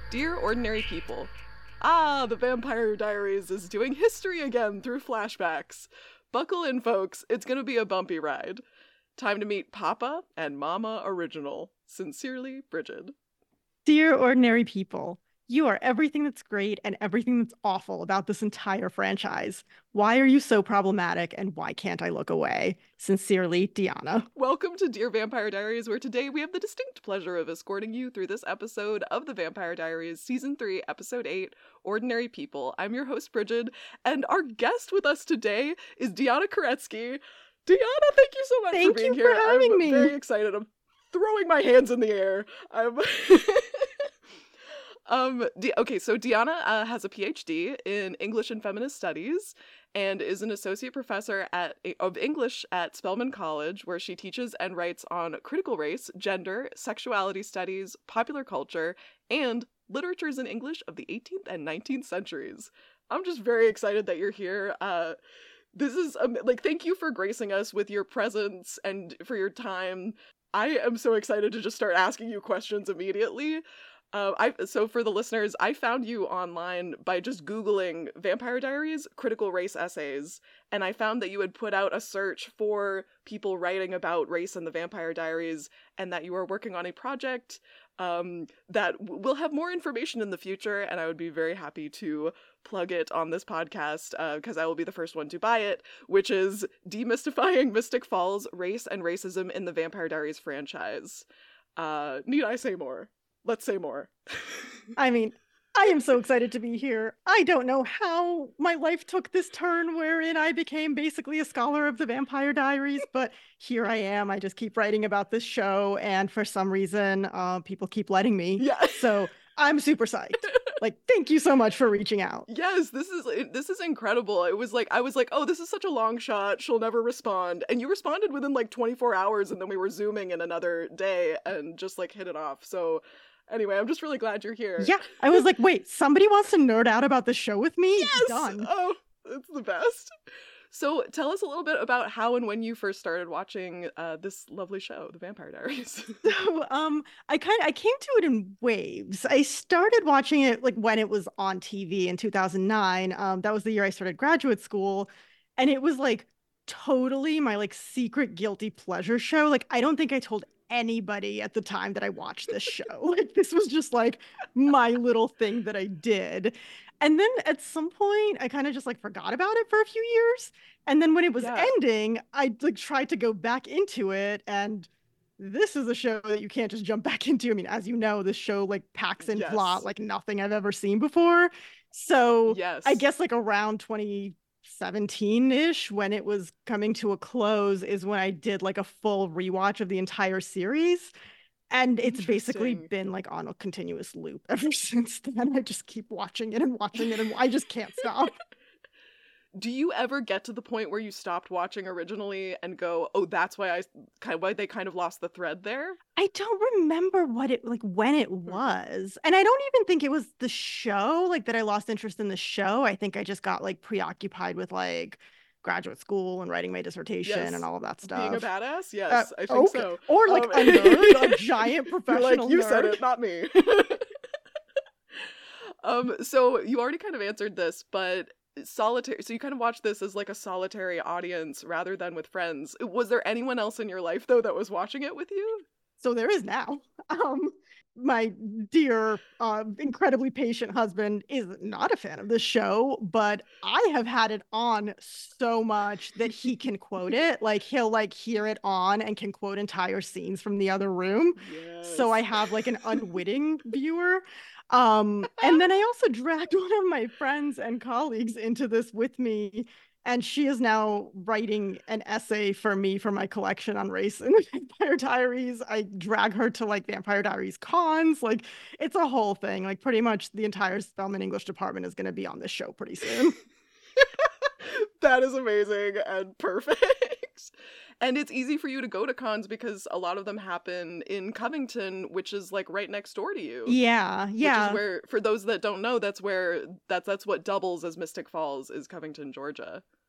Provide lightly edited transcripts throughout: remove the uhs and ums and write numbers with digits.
Dear Ordinary People, The Vampire Diaries is doing history again through flashbacks. Buckle in, folks, it's gonna be a bumpy ride. Time to meet Papa and Mama Original. Sincerely, Bridget. Dear ordinary people, you are everything that's great and everything that's awful about this entire franchise. Why are you so problematic and why can't I look away? Sincerely, Deanna. Welcome to Dear Vampire Diaries, where today we have the distinct pleasure of escorting you through this episode of The Vampire Diaries, Season 3, Episode 8, Ordinary People. I'm your host, Bridget, and our guest with us today is Deanna Koretsky. Deanna, thank you so much for Thank being you for here. having me. I'm very excited. I'm throwing my hands in the air. Okay, so Deanna has a PhD in English and Feminist Studies and is an associate professor of English at Spelman College, where she teaches and writes on critical race, gender, sexuality studies, popular culture, and literatures in English of the 18th and 19th centuries. I'm just very excited that you're here. This is, thank you for gracing us with your presence and for your time. I am so excited to just start asking you questions immediately. So for the listeners, I found you online by just Googling Vampire Diaries critical race essays, and I found that you had put out a search for people writing about race in the Vampire Diaries, and that you are working on a project that will have more information in the future, and I would be very happy to plug it on this podcast, because I will be the first one to buy it, which is Demystifying Mystic Falls, Race and Racism in the Vampire Diaries franchise. Need I say more? Let's say more. I mean, I am so excited to be here. I don't know how my life took this turn wherein I became basically a scholar of the Vampire Diaries, but here I am. I just keep writing about this show, and for some reason, people keep letting me. Yeah. So I'm super psyched. Thank you so much for reaching out. Yes, this is incredible. I was like, oh, this is such a long shot. She'll never respond. And you responded within 24 hours, and then we were Zooming in another day and just hit it off. So anyway, I'm just really glad you're here. Yeah, I was like, wait, somebody wants to nerd out about the show with me? Yes! Done. Oh, it's the best. So tell us a little bit about how and when you first started watching this lovely show, The Vampire Diaries. So, I came to it in waves. I started watching it when it was on TV in 2009. That was the year I started graduate school, and it was totally my secret guilty pleasure show. I don't think I told anybody at the time that I watched this show. This was just my little thing that I did. And then at some point I kind of just forgot about it for a few years. And then when it was ending, I tried to go back into it, and this is a show that you can't just jump back into. I mean, as you know, this show packs in plot like nothing I've ever seen before. So I guess around 2017-ish, when it was coming to a close, is when I did a full rewatch of the entire series. And it's basically been on a continuous loop ever since then. I just keep watching it and watching it, and I just can't stop. Do you ever get to the point where you stopped watching originally and go, oh, that's why they kind of lost the thread there? I don't remember what it when it was. And I don't even think it was the show that I lost interest in the show. I think I just got preoccupied with graduate school and writing my dissertation and all of that stuff. Being a badass? Yes, I think so. Or a nerd, a giant professional you nerd. said it, not me. So you already kind of answered this, but solitary, so you kind of watch this as a solitary audience rather than with friends. Was there anyone else in your life though that was watching it with you? So there is now. My dear, incredibly patient husband is not a fan of the show, but I have had it on so much that he can quote it. He'll hear it on and can quote entire scenes from the other room. Yes. So I have an unwitting viewer. And then I also dragged one of my friends and colleagues into this with me, and she is now writing an essay for me for my collection on race in the Vampire Diaries. I drag her to Vampire Diaries cons. It's a whole thing. Pretty much the entire Spelman English department is going to be on this show pretty soon. That is amazing and perfect. And it's easy for you to go to cons because a lot of them happen in Covington, which is right next door to you. Yeah. Which is where, for those that don't know, that's what doubles as Mystic Falls, is Covington, Georgia.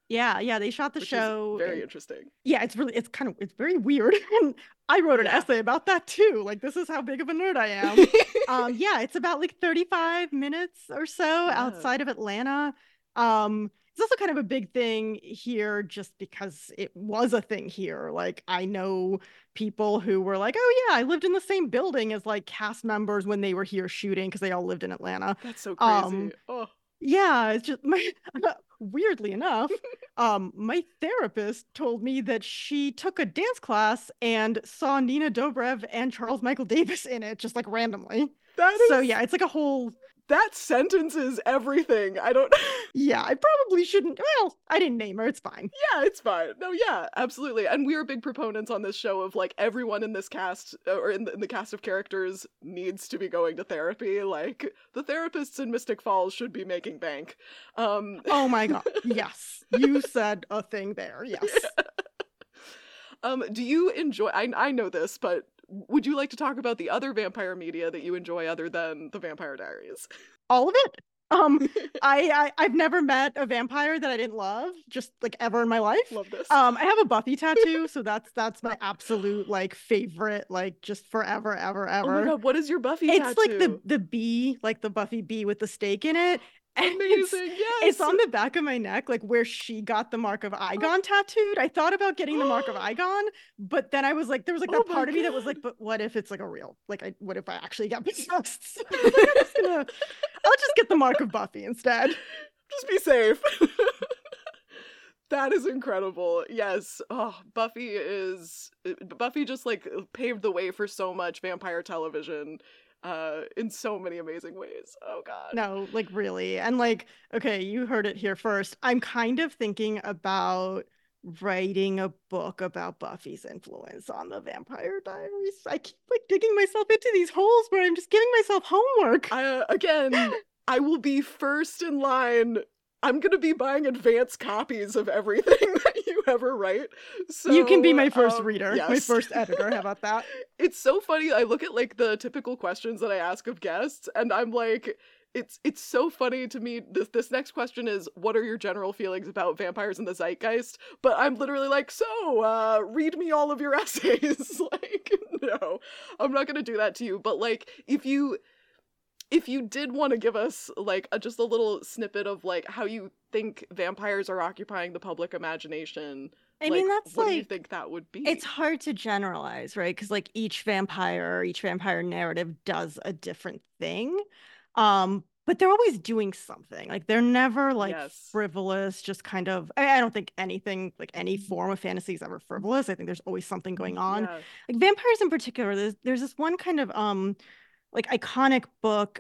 Yeah, they shot the which is show very in interesting. yeah, it's very weird. And I wrote an Yeah. essay about that too. Like, this is how big of a nerd I am. Yeah, it's about like 35 minutes or so Yeah. outside of Atlanta. It's also kind of a big thing here just because it was a thing here. Like, I know people who were like, oh yeah, I lived in the same building as like cast members when they were here shooting because they all lived in Atlanta. That's so crazy. Um, Oh. yeah, it's just my weirdly enough, my therapist told me that she took a dance class and saw Nina Dobrev and Charles Michael Davis in it, just like randomly. That So is yeah, it's like a whole that sentence is everything. I don't yeah, I probably shouldn't. Well, I didn't name her, it's fine. Yeah, it's fine. No, yeah, absolutely. And we are big proponents on this show of like everyone in this cast or in the cast of characters needs to be going to therapy. Like the therapists in Mystic Falls should be making bank. Oh my god, yes, you said a thing there. Yes, Do you enjoy I know this, but would you like to talk about the other vampire media that you enjoy other than the Vampire Diaries? all of it. Um, I've never met a vampire that I didn't love, just like ever in my life. Love this. I have a Buffy tattoo, so that's my absolute like favorite, like just forever, ever, Oh my ever. god, what is your Buffy It's tattoo? like the bee, like the Buffy bee with the stake in it. And Amazing, yes. It's on the back of my neck, like where she got the Mark of Igon tattooed. I thought about getting the Mark of Igon, but then I was like, there was like that part of me that was like, but what if it's like a real, like, what if I actually get possessed? So I was like, I'll just get the Mark of Buffy instead. Just be safe. That is incredible. Yes. Oh, Buffy just like paved the way for so much vampire television in so many amazing ways. Oh god. No, like really. And like, okay, you heard it here first. I'm kind of thinking about writing a book about Buffy's influence on the Vampire Diaries. I keep like digging myself into these holes where I'm just giving myself homework. Again, I will be first in line. I'm gonna be buying advance copies of everything that you ever write. So you can be my first reader, yes. my first editor. How about that? It's so funny. I look at like the typical questions that I ask of guests, and I'm like, it's so funny to me. This next question is, what are your general feelings about vampires in the zeitgeist? But I'm literally like, so read me all of your essays. Like, no, I'm not gonna do that to you. But like, if you did want to give us like just a little snippet of like how you think vampires are occupying the public imagination, I mean, that's what like, do you think that would be? it's hard to generalize, right? Because like each vampire narrative does a different thing. But they're always doing something. Like they're never like Yes. frivolous, just kind of I don't think anything like any form of fantasy is ever frivolous. I think there's always something going on. Yeah. Like vampires in particular, there's this one kind of like iconic book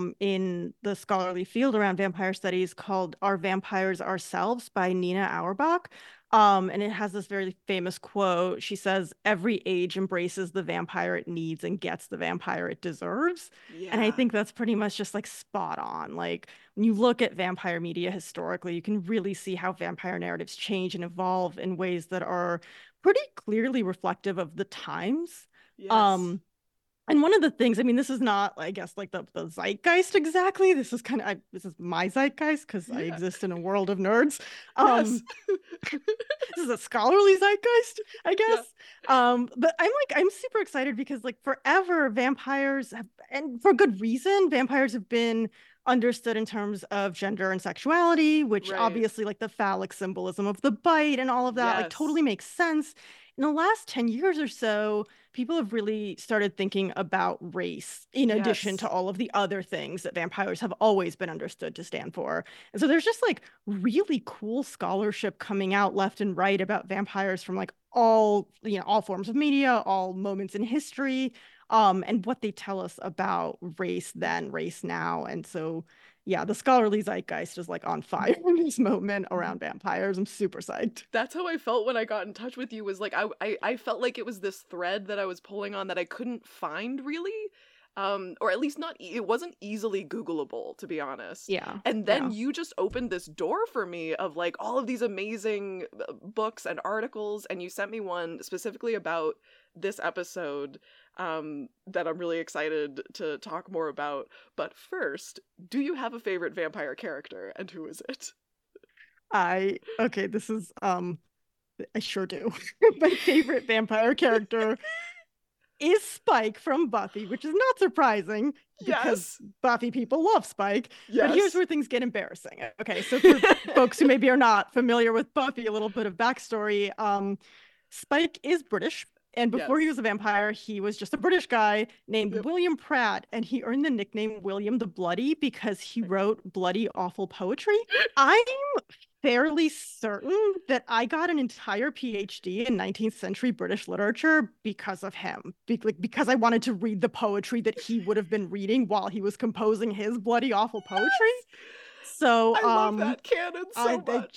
in the scholarly field around vampire studies called Are Vampires Ourselves by Nina Auerbach. And it has this very famous quote. She says, every age embraces the vampire it needs and gets the vampire it deserves. Yeah. And I think that's pretty much just like spot on. Like when you look at vampire media historically, you can really see how vampire narratives change and evolve in ways that are pretty clearly reflective of the times. Yes. And one of the things, I mean, this is not, I guess, like the zeitgeist exactly. This is kind of, this is my zeitgeist because I exist in a world of nerds. Yes. This is a scholarly zeitgeist, I guess. Yeah. But I'm super excited because like forever vampires have, and for good reason, vampires have been understood in terms of gender and sexuality, which obviously like the phallic symbolism of the bite and all of that like totally makes sense. In the last 10 years or so, people have really started thinking about race in addition to all of the other things that vampires have always been understood to stand for. And so there's just like really cool scholarship coming out left and right about vampires from like all forms of media, all moments in history, and what they tell us about race then, race now. And so yeah, the scholarly zeitgeist is like on fire in this moment around vampires. I'm super psyched. That's how I felt when I got in touch with you, was like I felt like it was this thread that I was pulling on that I couldn't find really. Or at least not it wasn't easily Googleable, to be honest. Yeah. And then you just opened this door for me of like all of these amazing books and articles, and you sent me one specifically about this episode that I'm really excited to talk more about. But first, do you have a favorite vampire character, and who is it? This is I sure do. My favorite vampire character is Spike from Buffy, which is not surprising because Yes. Buffy people love Spike. But here's Yes. where things get embarrassing. Okay, so for folks who maybe are not familiar with Buffy, a little bit of backstory. Spike is British. And before he Yes. was a vampire, he was just a British guy named Yep. William Pratt. And he earned the nickname William the Bloody because he wrote bloody, awful poetry. I'm fairly certain that I got an entire PhD in 19th century British literature because of him. Because I wanted to read the poetry that he would have been reading while he was composing his bloody, awful poetry. Yes! So, I love that canon so much.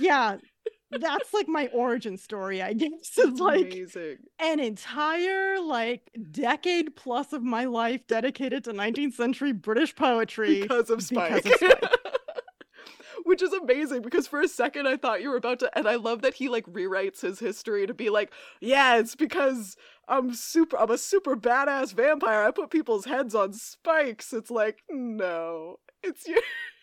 that's like my origin story, I guess. It's like amazing. an entire like decade plus of my life dedicated to 19th century British poetry Because of Spike. Which is amazing because for a second I thought you were about to, and I love that he like rewrites his history to be like, yeah, it's because I'm a super badass vampire. I put people's heads on spikes. It's like, no, it's your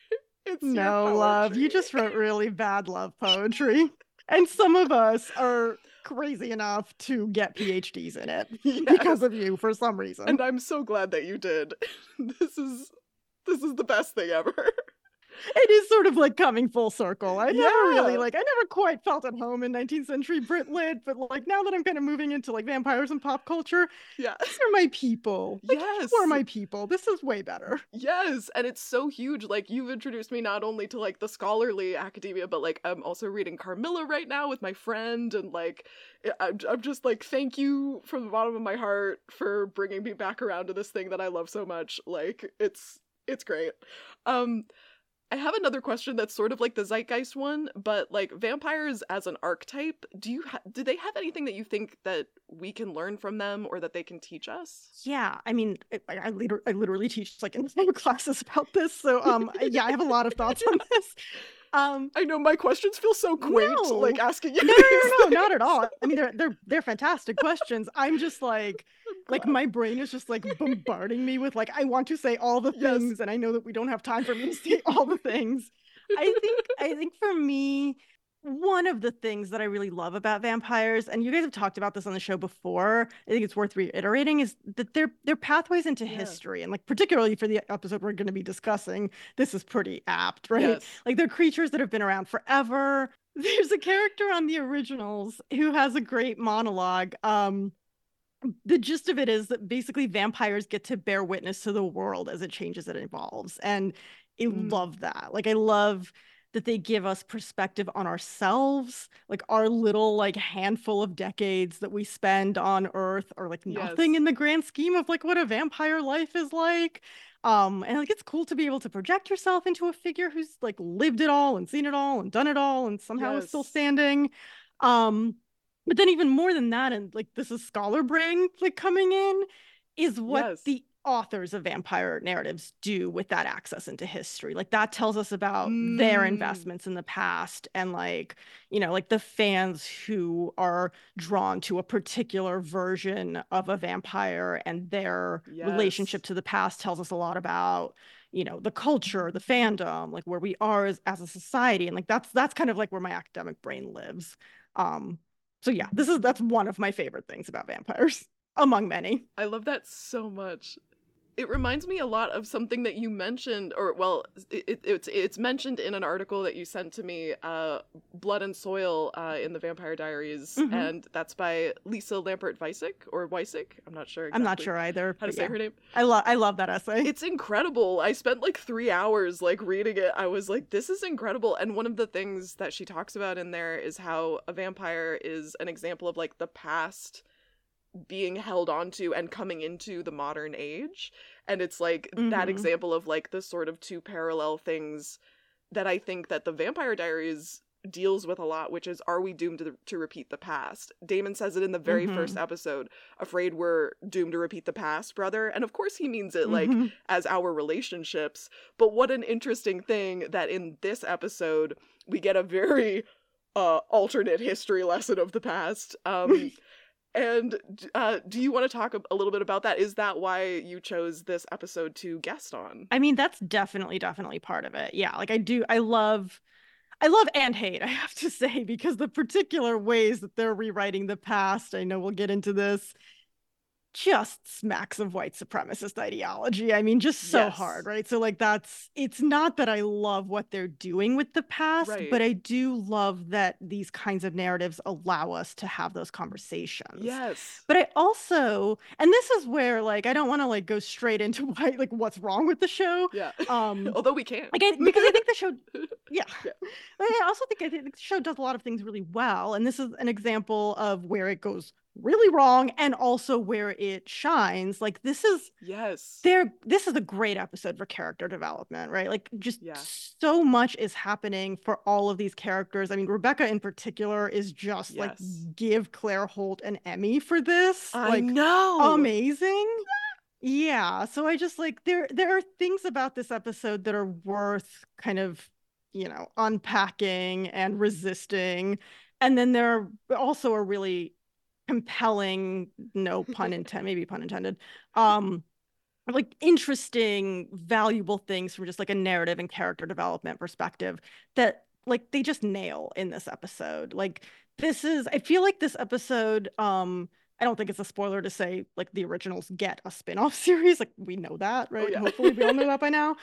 No, love. You just wrote really bad love poetry. And some of us are crazy enough to get PhDs in it because of you for some reason. And I'm so glad that you did. This is the best thing ever. It is sort of like coming full circle. I never quite felt at home in 19th century Brit lit, but like now that I'm kind of moving into like vampires and pop culture, these are my people. Like, yes. you are my people. This is way better. Yes, and it's so huge. Like, you've introduced me not only to like the scholarly academia, but like I'm also reading Carmilla right now with my friend, and like I'm just like, thank you from the bottom of my heart for bringing me back around to this thing that I love so much. Like, it's great. I have another question that's sort of like the zeitgeist one, but like vampires as an archetype, do they have anything that you think that we can learn from them or that they can teach us? Yeah, I mean, I literally teach like in classes about this, so yeah, I have a lot of thoughts on this. I know my questions feel so quaint, like asking you. No, not at all. I mean, they're fantastic questions. I'm just like my brain is just like bombarding me with like I want to say all the things, and I know that we don't have time for me to say all the things. I think for me, one of the things that I really love about vampires, and you guys have talked about this on the show before, I think it's worth reiterating, is that their pathways into history, and like particularly for the episode we're going to be discussing, this is pretty apt, right? Yes. Like they're creatures that have been around forever. There's a character on the originals who has a great monologue. The gist of it is that basically vampires get to bear witness to the world as it changes and evolves, and I love that. Like I love that they give us perspective on ourselves, like our little like handful of decades that we spend on Earth are like nothing in the grand scheme of like what a vampire life is like. And like it's cool to be able to project yourself into a figure who's like lived it all and seen it all and done it all and somehow is still standing. But then even more than that, and like this is scholar brain like coming in, is what the authors of vampire narratives do with that access into history. Like that tells us about their investments in the past, and like, you know, like the fans who are drawn to a particular version of a vampire and their relationship to the past tells us a lot about, you know, the culture, the fandom, like where we are as a society. And like that's kind of like where my academic brain lives. So yeah, that's one of my favorite things about vampires, among many. I love that so much. It reminds me a lot of something that you mentioned, or well, it's mentioned in an article that you sent to me, Blood and Soil in the Vampire Diaries, and that's by Lisa Lampert Weissig. I'm not sure exactly. I'm not sure either. How to say her name. I love that essay. It's incredible. I spent like 3 hours like reading it. I was like, this is incredible. And one of the things that she talks about in there is how a vampire is an example of like the past being held onto and coming into the modern age, and it's like that example of like the sort of two parallel things that I think that the Vampire Diaries deals with a lot, which is, are we doomed to repeat the past? Damon says it in the very first episode, afraid we're doomed to repeat the past, brother. And of course he means it like as our relationships, but what an interesting thing that in this episode we get a very alternate history lesson of the past. And do you want to talk a little bit about that? Is that why you chose this episode to guest on? I mean, that's definitely part of it. Yeah, like I love I love and hate, I have to say, because the particular ways that they're rewriting the past, I know we'll get into this, just smacks of white supremacist ideology. I mean, just so hard, Yes. right? So, like, it's not that I love what they're doing with the past, Right. but I do love that these kinds of narratives allow us to have those conversations. Yes. But I also, and this is where, like, I don't want to like go straight into why, like, what's wrong with the show. Yeah. Um, Although we can. because I think the show, yeah. Yeah. I think the show does a lot of things really well, and this is an example of where it goes really wrong and also where it shines. Like, Yes. this is a great episode for character development, right? Like, just Yeah. so much is happening for all of these characters. I mean, Rebecca in particular is just like, Yes. give Claire Holt an Emmy for this. I Like, know. amazing. Yeah, so I just like, there are things about this episode that are worth kind of, unpacking and resisting. And then there are also a really compelling, no pun intended, maybe pun intended, um, like, interesting, valuable things from just like a narrative and character development perspective that, like, they just nail in this episode. Like, I feel like this episode, I don't think it's a spoiler to say, like, the originals get a spin-off series. Like, we know that, Oh right? yeah. Hopefully we all know that by now.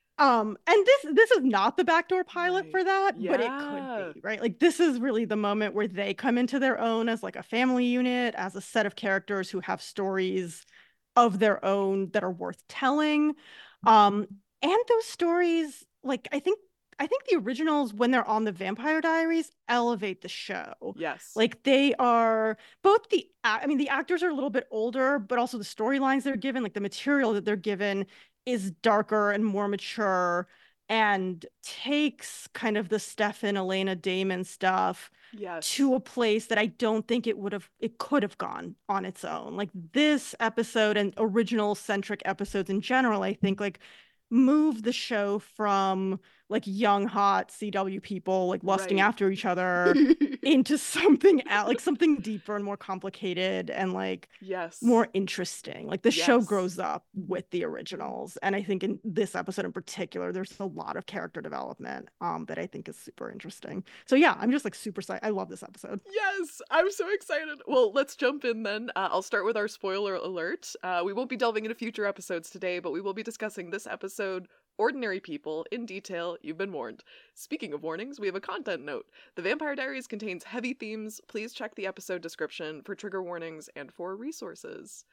And this is not the backdoor pilot Right. for that, but it could Yeah. be, right? Like, this is really the moment where they come into their own as like a family unit, as a set of characters who have stories of their own that are worth telling. Um, and those stories, like, I think the originals, when they're on the Vampire Diaries, elevate the show. Yes. Like, they are both I mean, the actors are a little bit older, but also the storylines they're given, like the material that they're given is darker and more mature and takes kind of the Stefan Elena Damon stuff Yes. to a place that I don't think it could have gone on its own. Like, this episode and original centric episodes in general, I think, like, move the show from like young hot CW people like lusting Right. after each other into something else, like something deeper and more complicated and like Yes. more interesting. Like, the show Yes. grows up with the originals, and I think in this episode in particular, there's a lot of character development that I think is super interesting. So yeah, I'm just like super excited. I love this episode. Yes, I'm so excited. Well, let's jump in then. I'll start with our spoiler alert. We won't be delving into future episodes today, but we will be discussing this episode, Ordinary People, in detail. You've been warned. Speaking of warnings, we have a content note. The Vampire Diaries contains heavy themes. Please check the episode description for trigger warnings and for resources.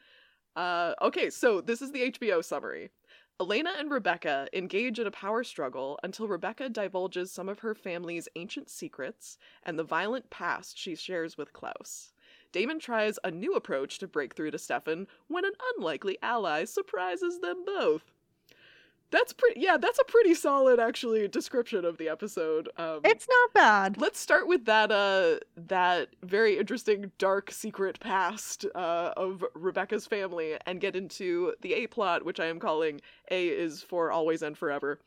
Okay, so this is the HBO summary. Elena and Rebecca engage in a power struggle until Rebecca divulges some of her family's ancient secrets and the violent past she shares with Klaus. Damon tries a new approach to break through to Stefan when an unlikely ally surprises them both. That's a pretty solid, actually, description of the episode. It's not bad. Let's start with that very interesting dark secret past of Rebecca's family and get into the A plot, which I am calling A is for always and forever.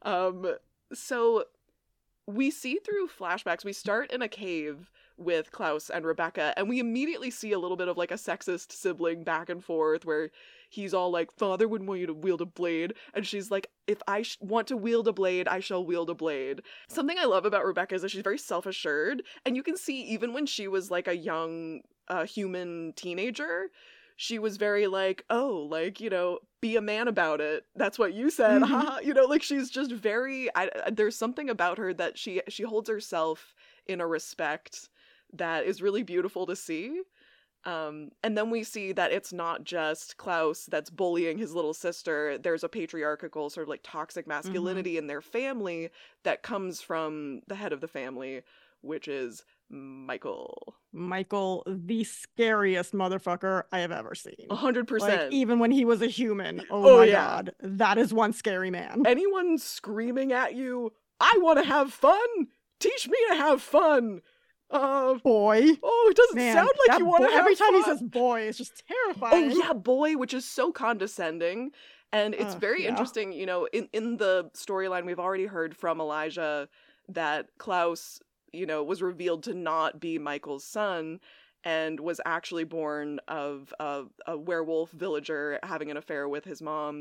So we see through flashbacks, we start in a cave with Klaus and Rebecca, and we immediately see a little bit of like a sexist sibling back and forth where he's all like, father wouldn't want you to wield a blade, and she's like, if I want to wield a blade, I shall wield a blade. Something I love about Rebecca is that she's very self-assured, and you can see even when she was like a young human teenager, she was very like, oh, like, be a man about it. That's what you said. Haha. Like, she's just very, there's something about her that she holds herself in a respect that is really beautiful to see. And then we see that it's not just Klaus that's bullying his little sister. There's a patriarchal sort of like toxic masculinity in their family that comes from the head of the family, which is Michael. Michael, the scariest motherfucker I have ever seen. 100%. Like, even when he was a human. Oh my yeah. God. That is one scary man. Anyone screaming at you, I want to have fun! Teach me to have fun! Boy. Oh, it doesn't sound like you want to have every time fun. He says boy, it's just terrifying. Oh yeah, boy, which is so condescending. And it's very interesting, in the storyline we've already heard from Elijah that Klaus, was revealed to not be Michael's son and was actually born of a werewolf villager having an affair with his mom.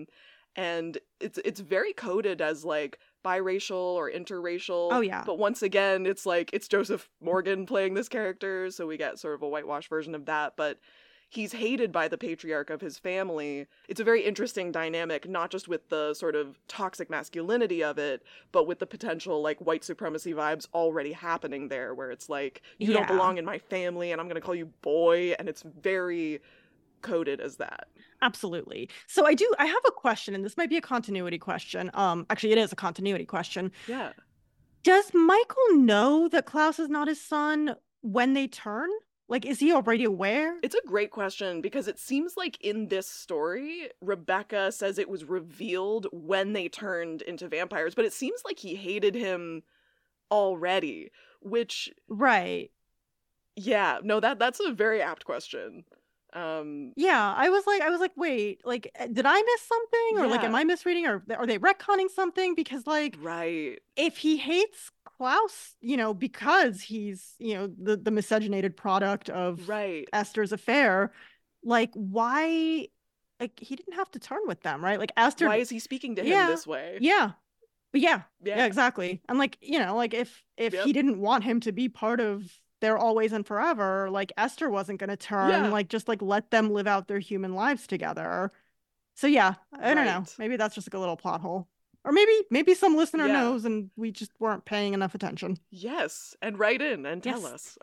and it's very coded as like biracial or interracial. Oh yeah. But once again, it's like it's Joseph Morgan playing this character, so we get sort of a whitewash version of that, but he's hated by the patriarch of his family. It's a very interesting dynamic, not just with the sort of toxic masculinity of it, but with the potential like white supremacy vibes already happening there, where it's like, you don't belong in my family and I'm gonna call you boy, and it's very coded as that. Absolutely. So I have a question, and this might be a continuity question. Actually, it is a continuity question. Yeah. Does Michael know that Klaus is not his son when they turn? Like, is he already aware? It's a great question, because it seems like in this story, Rebecca says it was revealed when they turned into vampires, but it seems like he hated him already, which... Right. Yeah, no, that's a very apt question. Yeah, I was like, wait, like, did I miss something, or like, am I misreading, or are they retconning something? Because like, right, if he hates Klaus, you know, because he's, you know, the miscegenated product of Esther's affair, like, why? Like, he didn't have to turn with them, right? Like, Esther, why is he speaking to him this way? Yeah, exactly. And like, you know, like if he didn't want him to be part of their always and forever, like, Esther wasn't going to turn, like, just like let them live out their human lives together. So yeah, I don't know. Maybe that's just like a little plot hole. Or maybe some listener knows and we just weren't paying enough attention. Yes, and write in and tell us.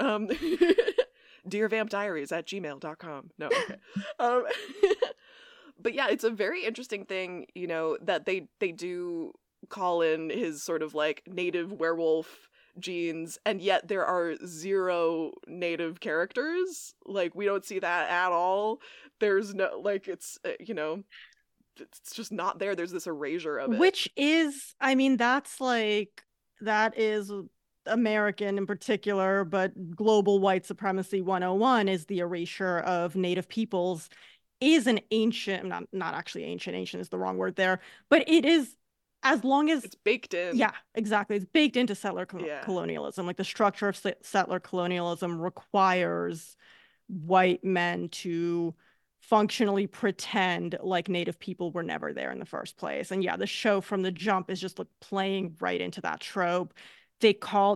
DearVampDiaries@gmail.com. No, okay. But yeah, it's a very interesting thing, you know, that they do call in his sort of like native werewolf genes, and yet there are 0 native characters. Like, we don't see that at all. There's no, like, it's, you know, it's just not there. There's this erasure of it. Which is, I mean, that is American in particular, but global white supremacy 101 is the erasure of native peoples. Is an ancient, not actually ancient is the wrong word there, but it is, as long as it's baked in. Yeah, exactly. It's baked into settler colonialism. Like, the structure of settler colonialism requires white men to functionally pretend like native people were never there in the first place. And yeah, the show from the jump is just like playing right into that trope. I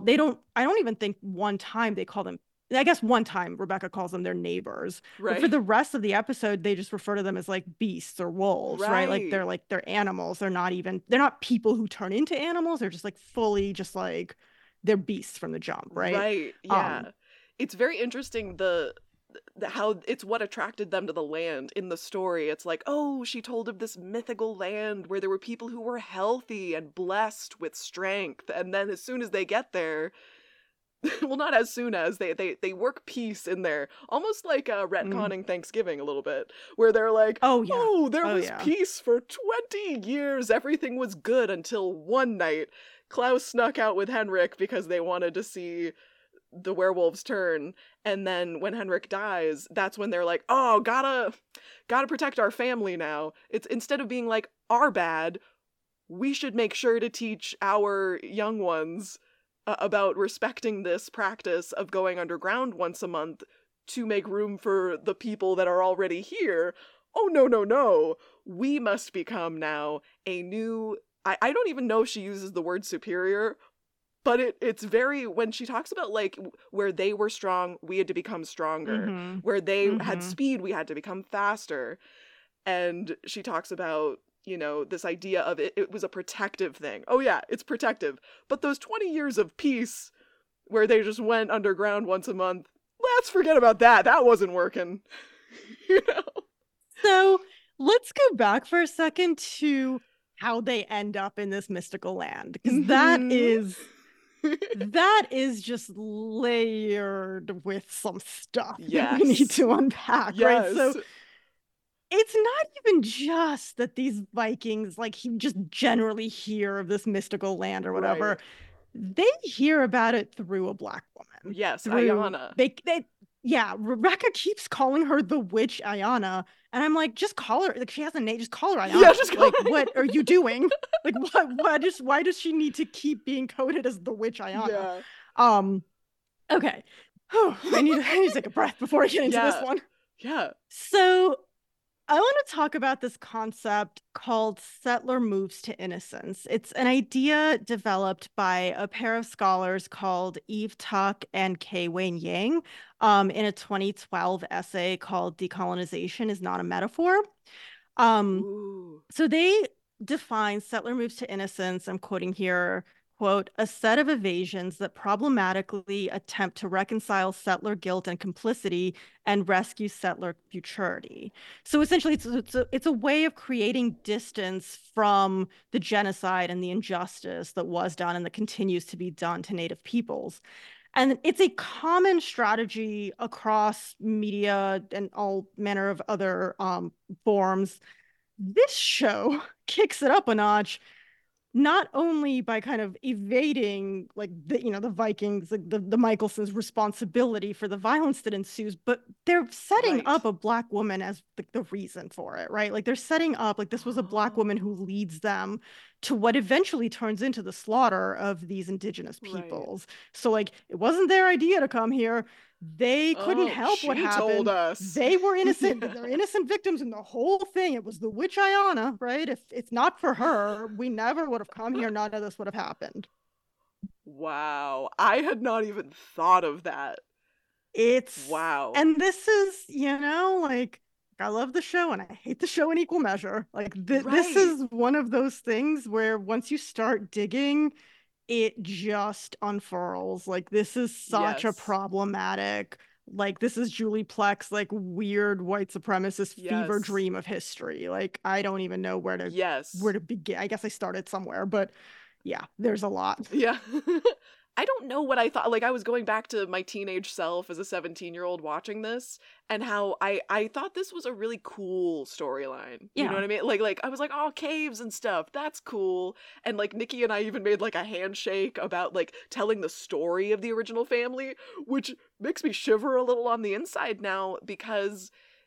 don't even think one time they call them, I guess one time Rebecca calls them their neighbors. Right. But for the rest of the episode, they just refer to them as like beasts or wolves, right? Like they're animals. They're not people who turn into animals. They're just like fully just like they're beasts from the jump, right? Right. Yeah. It's very interesting the how it's what attracted them to the land in the story. It's like, oh, she told of this mythical land where there were people who were healthy and blessed with strength. And then as soon as they get there, well, not as soon as they work peace in there, almost like retconning Thanksgiving a little bit, where they're like, there was peace for 20 years, everything was good until one night Klaus snuck out with Henrik because they wanted to see the werewolves turn, and then when Henrik dies, that's when they're like, oh, gotta protect our family now. It's, instead of being like, our bad, we should make sure to teach our young ones about respecting this practice of going underground once a month to make room for the people that are already here. Oh, no. We must become now a new... I don't even know if she uses the word superior, but it's very... When she talks about, like, where they were strong, we had to become stronger. Mm-hmm. Where they had speed, we had to become faster. And she talks about, you know, this idea of it was a protective thing. Oh yeah, it's protective. But those 20 years of peace where they just went underground once a month, let's forget about that. That wasn't working. You know? So let's go back for a second to how they end up in this mystical land. Because that is just layered with some stuff that we need to unpack, right? So it's not even just that these Vikings, like, he just generally hear of this mystical land or whatever. Right. They hear about it through a black woman. Yes, Ayana. Rebecca keeps calling her the witch Ayana, and I'm like, just call her. Like, she has a name. Just call her Ayana. Yeah, just call her. What are you doing? Like, why does she need to keep being coded as the witch Ayana? Yeah. Okay. I need to take a breath before I get into this one. Yeah. So I want to talk about this concept called settler moves to innocence. It's an idea developed by a pair of scholars called Eve Tuck and Kei Wayne Yang in a 2012 essay called Decolonization is Not a Metaphor. Um, Ooh, so they define settler moves to innocence, I'm quoting here, quote, a set of evasions that problematically attempt to reconcile settler guilt and complicity and rescue settler futurity. So essentially, it's a way of creating distance from the genocide and the injustice that was done and that continues to be done to Native peoples. And it's a common strategy across media and all manner of other forms. This show kicks it up a notch, not only by kind of evading like the Vikings, like the Michelson's responsibility for the violence that ensues, but they're setting right. up a black woman as the reason for it, right? Like they're setting up like this was a black woman who Oh, leads them to what eventually turns into the slaughter of these indigenous right. peoples. So like it wasn't their idea to come here. They couldn't Oh, help what she told happened. us. They were innocent. Yeah. They're innocent victims in the whole thing. It was the witch Iana, right? If it's not for her, we never would have come here. None of this would have happened. Wow. I had not even thought of that. It's, Wow. and this is, like, I love the show and I hate the show in equal measure. Like, this Right. is one of those things where once you start digging, it just unfurls. Like, this is such a Yes. problematic, like, this is Julie Plex's, like, weird white supremacist fever Yes. dream of history. Like, I don't even know where Yes. to begin. I guess I started somewhere, but yeah, there's a lot. Yeah. I don't know what I thought. Like, I was going back to my teenage self as a 17-year-old watching this, and how I thought this was a really cool storyline. You know Yeah. what I mean? Like I was like, oh, caves and stuff. That's cool. And like Nikki and I even made like a handshake about like telling the story of the original family, which makes me shiver a little on the inside now because,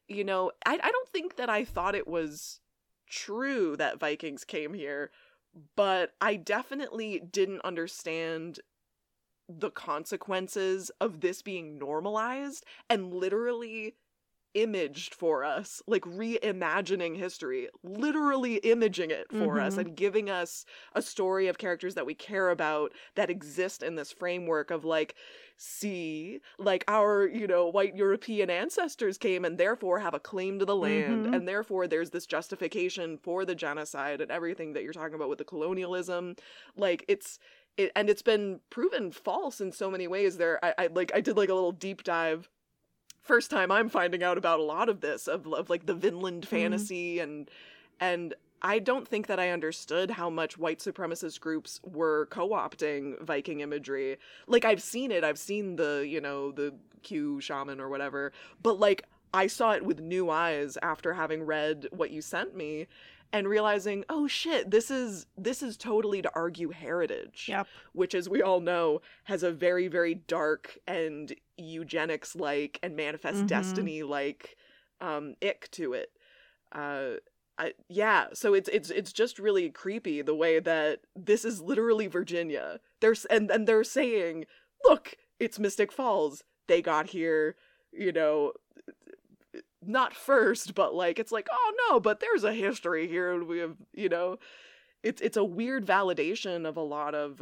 I don't think that I thought it was true that Vikings came here, but I definitely didn't understand the consequences of this being normalized and literally imaged for us, like reimagining history, literally imaging it for us Mm-hmm. and giving us a story of characters that we care about that exist in this framework of like, see, like our, white European ancestors came and therefore have a claim to the land, Mm-hmm. and therefore there's this justification for the genocide and everything that you're talking about with the colonialism. Like and it's been proven false in so many ways. I did like a little deep dive. First time I'm finding out about a lot of this of like the Vinland Mm-hmm. fantasy, and I don't think that I understood how much white supremacist groups were co-opting Viking imagery. Like I've seen it, I've seen the Q shaman or whatever, but like I saw it with new eyes after having read what you sent me and realizing, oh shit, this is totally to argue heritage, Yep. which, as we all know, has a very, very dark and eugenics like and manifest Mm-hmm. destiny like ick to it. Yeah, so it's just really creepy the way that this is literally Virginia. They're saying, look, it's Mystic Falls. They got here, you know, not first, but like it's like, oh no, but there's a history here, and we have, it's a weird validation of a lot of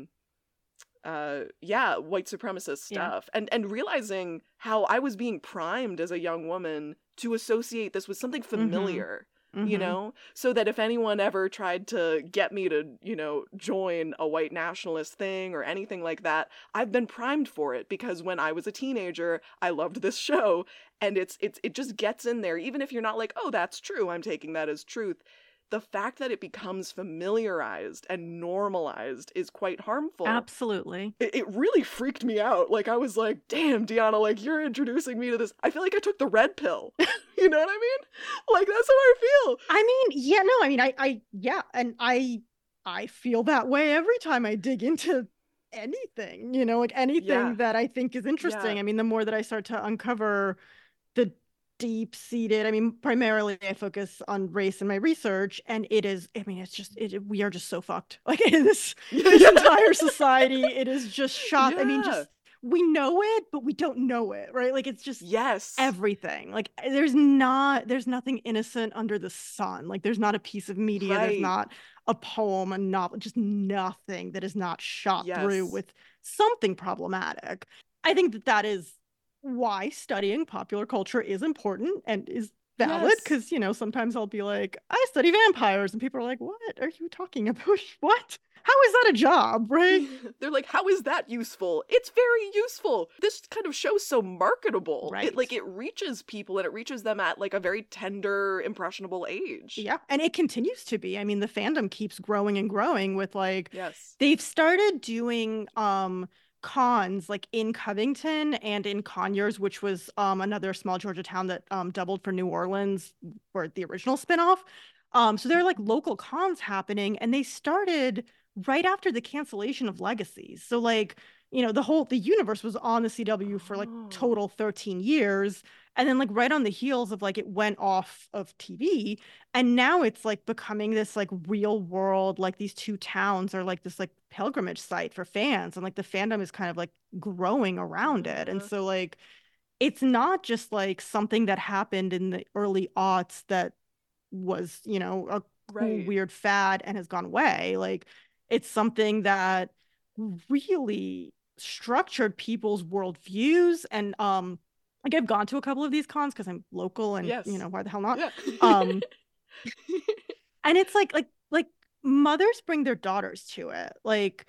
yeah, white supremacist Yeah. stuff, and realizing how I was being primed as a young woman to associate this with something Mm-hmm. familiar, Mm-hmm. so that if anyone ever tried to get me to, join a white nationalist thing or anything like that, I've been primed for it because when I was a teenager, I loved this show, and it just gets in there even if you're not like, "Oh, that's true. I'm taking that as truth." The fact that it becomes familiarized and normalized is quite harmful. Absolutely. It really freaked me out. Like I was like, damn, Deanna, like you're introducing me to this. I feel like I took the red pill. You know what I mean? Like that's how I feel. I mean, yeah, no, I mean, yeah, and I feel that way every time I dig into anything, like Yeah. anything that I think is interesting. Yeah. I mean, the more that I start to uncover the deep seated, I mean, primarily I focus on race in my research, and it is, I mean, it's just, we are just so fucked. Like this Yeah. entire society, it is just shot. I mean, Yeah. just we know it, but we don't know it, right? Like it's just Yes. everything. Like there's nothing innocent under the sun. Like there's not a piece of media, there's Right. not a poem, a novel, just nothing that is not shot through Yes. with something problematic. I think that is why studying popular culture is important and is valid, Yes. because sometimes I'll be like, I study vampires, and people are like, what are you talking about? What? How is that a job, right? They're like, how is that useful? It's very useful. This kind of show's so marketable. Right. It reaches people, and it reaches them at like a very tender, impressionable age. Yeah, and it continues to be. I mean, the fandom keeps growing and growing with like Yes. they've started doing cons like in Covington and in Conyers, which was another small Georgia town that doubled for New Orleans for the original spinoff. So there are like local cons happening, and they started right after the cancellation of Legacies. So like, the universe was on the CW for like Oh. total 13 years. And then like right on the heels of like it went off of TV, and now it's like becoming this like real world, like these two towns are like this like pilgrimage site for fans, and like the fandom is kind of like growing around it. And Uh-huh. so like it's not just like something that happened in the early aughts that was, a cool, Right. weird fad and has gone away. Like it's something that really structured people's worldviews. And like I've gone to a couple of these cons because I'm local and Yes. why the hell not? Yeah. Um and it's like mothers bring their daughters to it. Like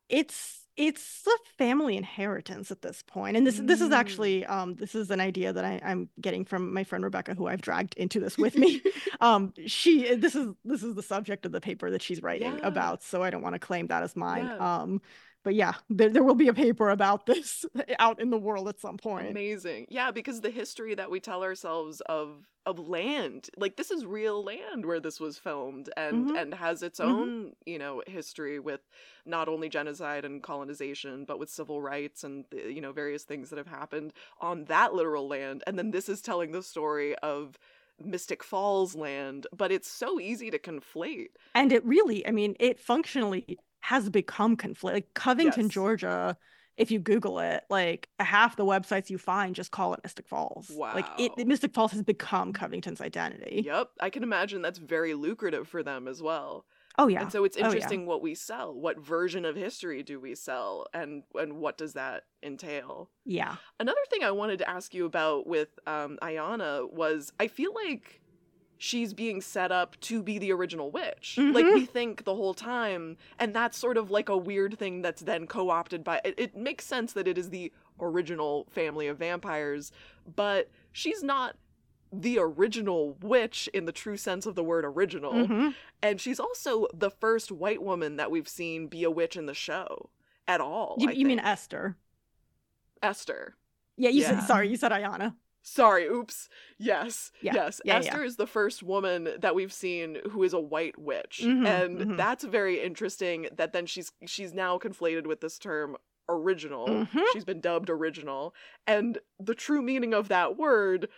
it's a family inheritance at this point. And this is Mm. actually this is an idea that I'm getting from my friend Rebecca, who I've dragged into this with me. She this is the subject of the paper that she's writing Yeah. about, so I don't want to claim that as mine. Yeah. But yeah, there will be a paper about this out in the world at some point. Amazing. Yeah, because the history that we tell ourselves of land, like this is real land where this was filmed, and Hmm. has its Hmm. own, history with not only genocide and colonization, but with civil rights and various things that have happened on that literal land. And then this is telling the story of Mystic Falls land, but it's so easy to conflate. And it really, I mean, it functionally has become conflict. Like Covington, Yes. Georgia, if you Google it, like half the websites you find just call it Mystic Falls. Like Wow. Mystic Falls has become Covington's identity. Yep, I can imagine that's very lucrative for them as well. Oh And yeah. so it's Oh yeah. interesting what we sell. What version of history do we sell, and what does that entail? Yeah. Another thing I wanted to ask you about with Ayana was, I feel like she's being set up to be the original witch. Like Mm-hmm. we think the whole time, and that's sort of like a weird thing that's then co-opted by it makes sense that it is the original family of vampires, but she's not the original witch in the true sense of the word original. Mm-hmm. And she's also the first white woman that we've seen be a witch in the show at all, You, I you mean think. Esther? Esther. Yeah, you said Yeah. sorry, you said Ayana. Sorry, oops. Yes, Yeah. yes. Yeah, yeah. Esther is the first woman that we've seen who is a white witch. Mm-hmm. And Mm-hmm. that's very interesting that then she's now conflated with this term original. Mm-hmm. She's been dubbed original. And the true meaning of that word,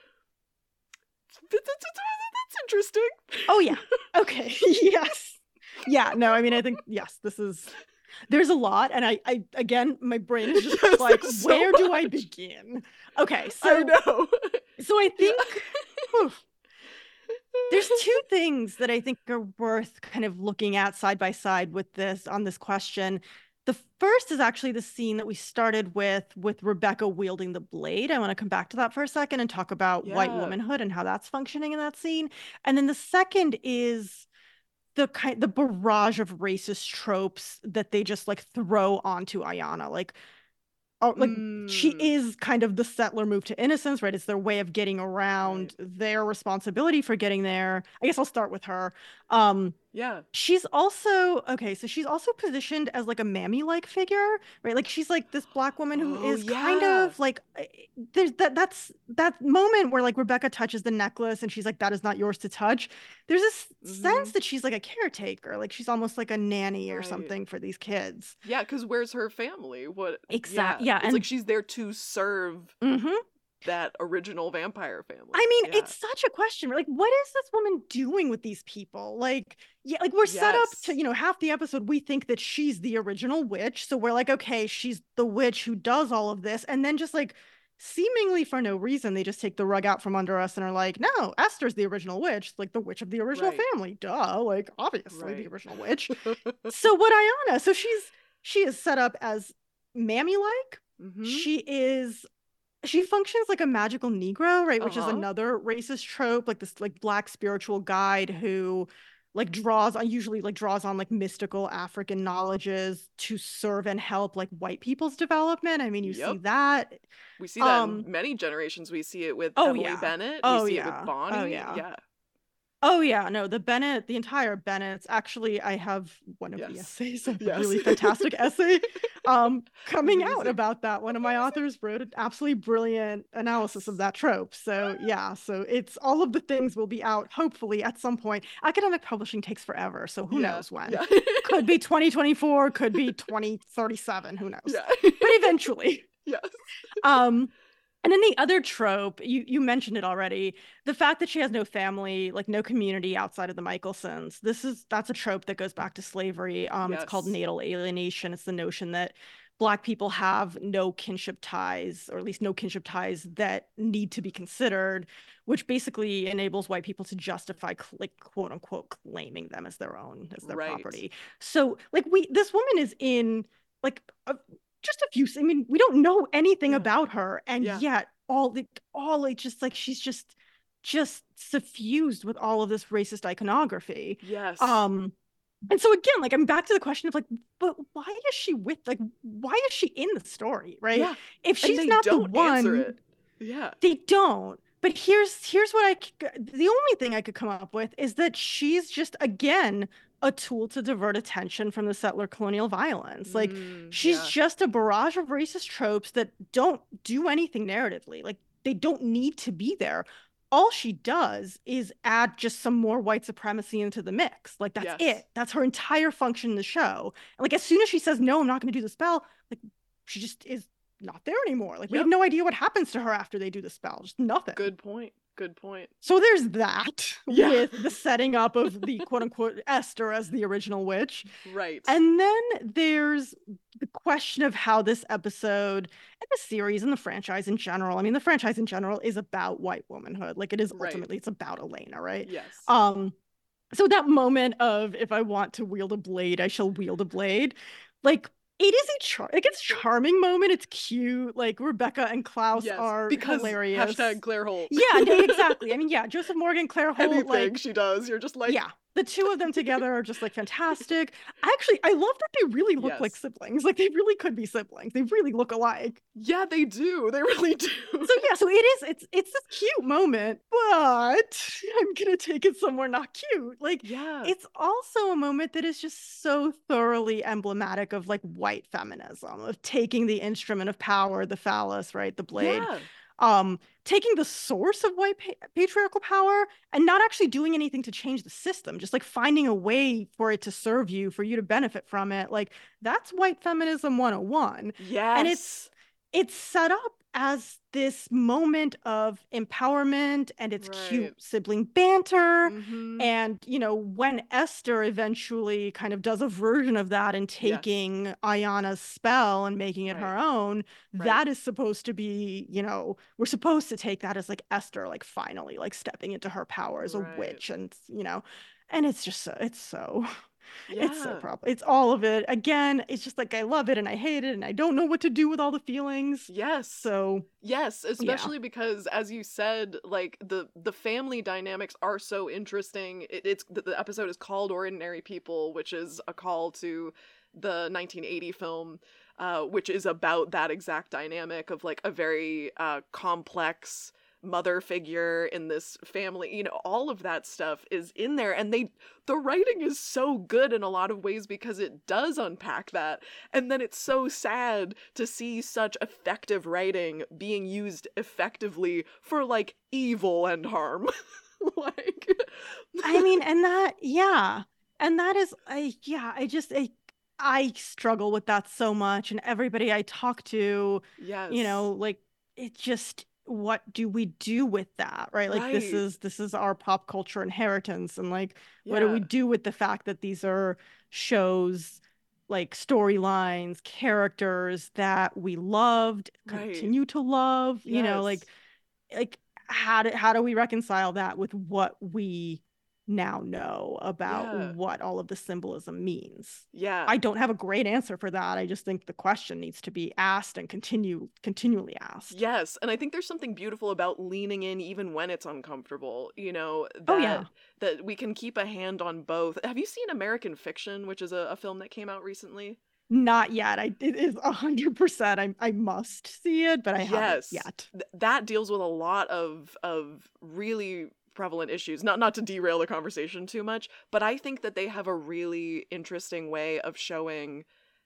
that's interesting. Oh yeah. Okay. Yes. Yeah, no, I mean I think yes, there's a lot, and I again my brain is just Yes, like, there's so where do I much. begin? Okay, I so know. I Yeah. think whew, there's two things that I think are worth kind of looking at side by side with this on this question. The first is actually the scene that we started with Rebecca wielding the blade. I want to come back to that for a second and talk about white Yeah. womanhood and how that's functioning in that scene. And then the second is the barrage of racist tropes that they just like throw onto Ayana. Like she Mm. is kind of the settler move to innocence, right? It's their way of getting Right. around their responsibility for getting there. I guess I'll start with her. Um, Yeah. she's also okay, so she's also positioned as like a mammy-like figure, right? Like she's like this black woman who Oh, is kind yeah. of like there's that's that moment where like Rebecca touches the necklace and she's like, that is not yours to touch. There's this Mm-hmm. sense that she's like a caretaker, like she's almost like a nanny or Right. something for these kids. Yeah, because where's her family? What? Exact, Yeah. yeah, It's like and she's there to serve mm-hmm. that original vampire family. I mean, Yeah. it's such a question. Like, what is this woman doing with these people? Like, yeah, like we're set up to, Yes. half the episode we think that she's the original witch. So we're like, okay, she's the witch who does all of this. And then just like seemingly for no reason, they just take the rug out from under us and are like, no, Esther's the original witch, like the witch of the original Right. family. Duh, like obviously the Right. original witch. So what Ayana, so she is set up as Mammy like. Mm-hmm. She functions like a magical Negro, right? Which is Uh-huh. another racist trope, like this like black spiritual guide who like draws on like mystical African knowledges to serve and help like white people's development. I mean, you see Yep. that. We see that in Um, many generations. We see it with oh Emily yeah. Bennett. We Oh see it with yeah. Oh Bonnie. yeah. Yeah. Oh yeah, no, the entire Bennett's actually I have one of the Yes. essays, a Yes. really fantastic essay coming out Amazing. about that. One of my authors wrote an absolutely brilliant analysis of that trope. So yeah, so it's all of the things will be out hopefully at some point. Academic publishing takes forever, so who Yeah. knows when. Yeah. Could be 2024, could be 2037, who knows. Yeah. But eventually. Yes. And then the other trope, you mentioned it already, the fact that she has no family, like no community outside of the Michelsons. That's a trope that goes back to slavery. It's called Yes. natal alienation. It's the notion that Black people have no kinship ties, or at least no kinship ties that need to be considered, which basically enables white people to justify, like, quote unquote, claiming them as their own, as their Right. property. So, like, this woman is in like just a few. I mean, we don't know anything Yeah. about her, and Yeah. yet all just like she's just suffused with all of this racist iconography. Yes. And so again, like I'm back to the question of like, but why is she why is she in the story, right? Yeah. If she's and they not don't the one, answer it. Yeah. they don't. But here's what the only thing I could come up with is that she's just again a tool to divert attention from the settler colonial violence. Like she's just a barrage of racist tropes that don't do anything narratively. Like they don't need to be there. All she does is add just some more white supremacy into the mix. Like that's it. That's her entire function in the show. And like as soon as she says no, I'm not going to do the spell, like she just is not there anymore. Like we have no idea what happens to her after they do the spell. Just nothing. Good point. So there's that with the setting up of the quote unquote Esther as the original witch. Right. And then there's the question of how this episode and the series and the franchise in general, I mean, the franchise in general is about white womanhood. Like it is ultimately, it's about Elena, right? Yes. So that moment of if I want to wield a blade, I shall wield a blade. Like it is it's a charming moment. It's cute. Like Rebecca and Klaus are hilarious. Hashtag Claire Holt. Yeah, exactly. I mean, yeah, Joseph Morgan, Claire Holt. Anything like she does, you're just like, yeah. The two of them together are just like fantastic. I love that they really look like siblings. Like they really could be siblings. They really look alike. Yeah, they do. They really do. So yeah, so it's this cute moment, but I'm gonna take it somewhere not cute. Like it's also a moment that is just so thoroughly emblematic of like white feminism, of taking the instrument of power, the phallus, right, the blade. Taking the source of white patriarchal power and not actually doing anything to change the system, just like finding a way for it to serve you, for you to benefit from it. Like that's white feminism 101. Yes. And it's set up as this moment of empowerment and it's cute sibling banter. And, when Esther eventually kind of does a version of that and taking Ayana's spell and making it her own, that is supposed to be, we're supposed to take that as like Esther, like finally like stepping into her power as a witch and, and it's just it's so it's all of it. Again, it's just like I love it and I hate it and I don't know what to do with all the feelings. So especially because as you said, like the family dynamics are so interesting. It's the episode is called Ordinary People, which is a call to the 1980 film, which is about that exact dynamic of like a very complex mother figure in this family. All of that stuff is in there, and the writing is so good in a lot of ways because it does unpack that. And then it's so sad to see such effective writing being used effectively for like evil and harm. Like I mean, and that is I struggle with that so much, and everybody I talk to, like it just what do we do with that, right? Like Right. this is our pop culture inheritance, and like what do we Yeah. do with the fact that these are shows, like storylines, characters that we loved, Right. continue to love, you know, Yes. like how do we reconcile that with what we now know about Yeah. what all of the symbolism means? Yeah. I don't have a great answer for that. I just think the question needs to be asked and continually asked. Yes, and I think there's something beautiful about leaning in even when it's uncomfortable, Oh that yeah. we can keep a hand on both. Have you seen American Fiction, which is a film that came out recently? Not yet. It is 100%. I must see it, but I haven't Yes. yet. That deals with a lot of really prevalent issues. Not to derail the conversation too much, but I think that they have a really interesting way of showing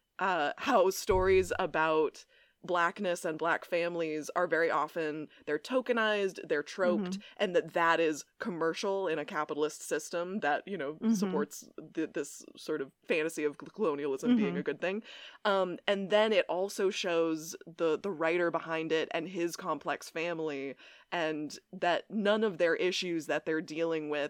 how stories about blackness and black families are very often they're tokenized, they're troped, Hmm. and that is commercial in a capitalist system that Hmm. supports this sort of fantasy of colonialism being Hmm. a good thing. And then it also shows the writer behind it and his complex family, and that none of their issues that they're dealing with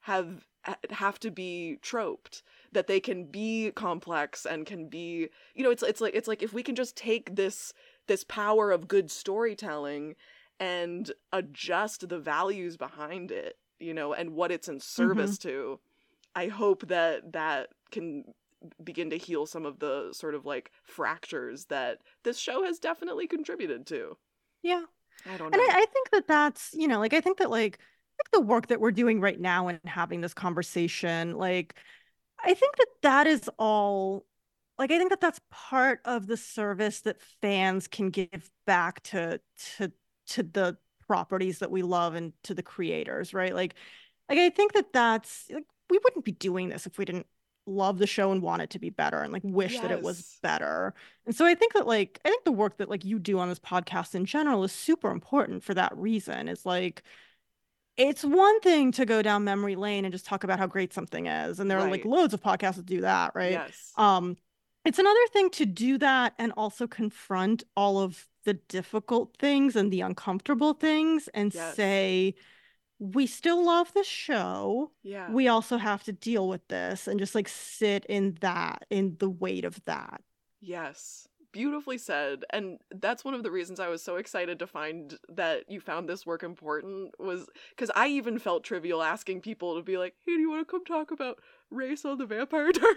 have to be troped, that they can be complex and can be, it's like if we can just take this power of good storytelling and adjust the values behind it, and what it's in Hmm. service to. I hope that can begin to heal some of the sort of like fractures that this show has definitely contributed to. Yeah. I don't And know. I think that that's, like, I think that like the work that we're doing right now and having this conversation, like, I think that that is all, like, I think that that's part of the service that fans can give back to, to the properties that we love and to the creators, right? Like I think that that's, like, we wouldn't be doing this if we didn't love the show and want it to be better and like wish that it was Yes. better. And so I think that like I think the work that like you do on this podcast in general is super important for that reason. It's like it's one thing to go down memory lane and just talk about how great something is, and there are like Right. loads of podcasts that do that, right? Yes. um it's another thing to do that and also confront all of the difficult things and the uncomfortable things and Yes. say we still love the show. Yeah. We also have to deal with this and just like sit in that, in the weight of that. Yes. Beautifully said. And that's one of the reasons I was so excited to find that you found this work important, was because I even felt trivial asking people to be like, hey, do you want to come talk about race on the Vampire Diaries?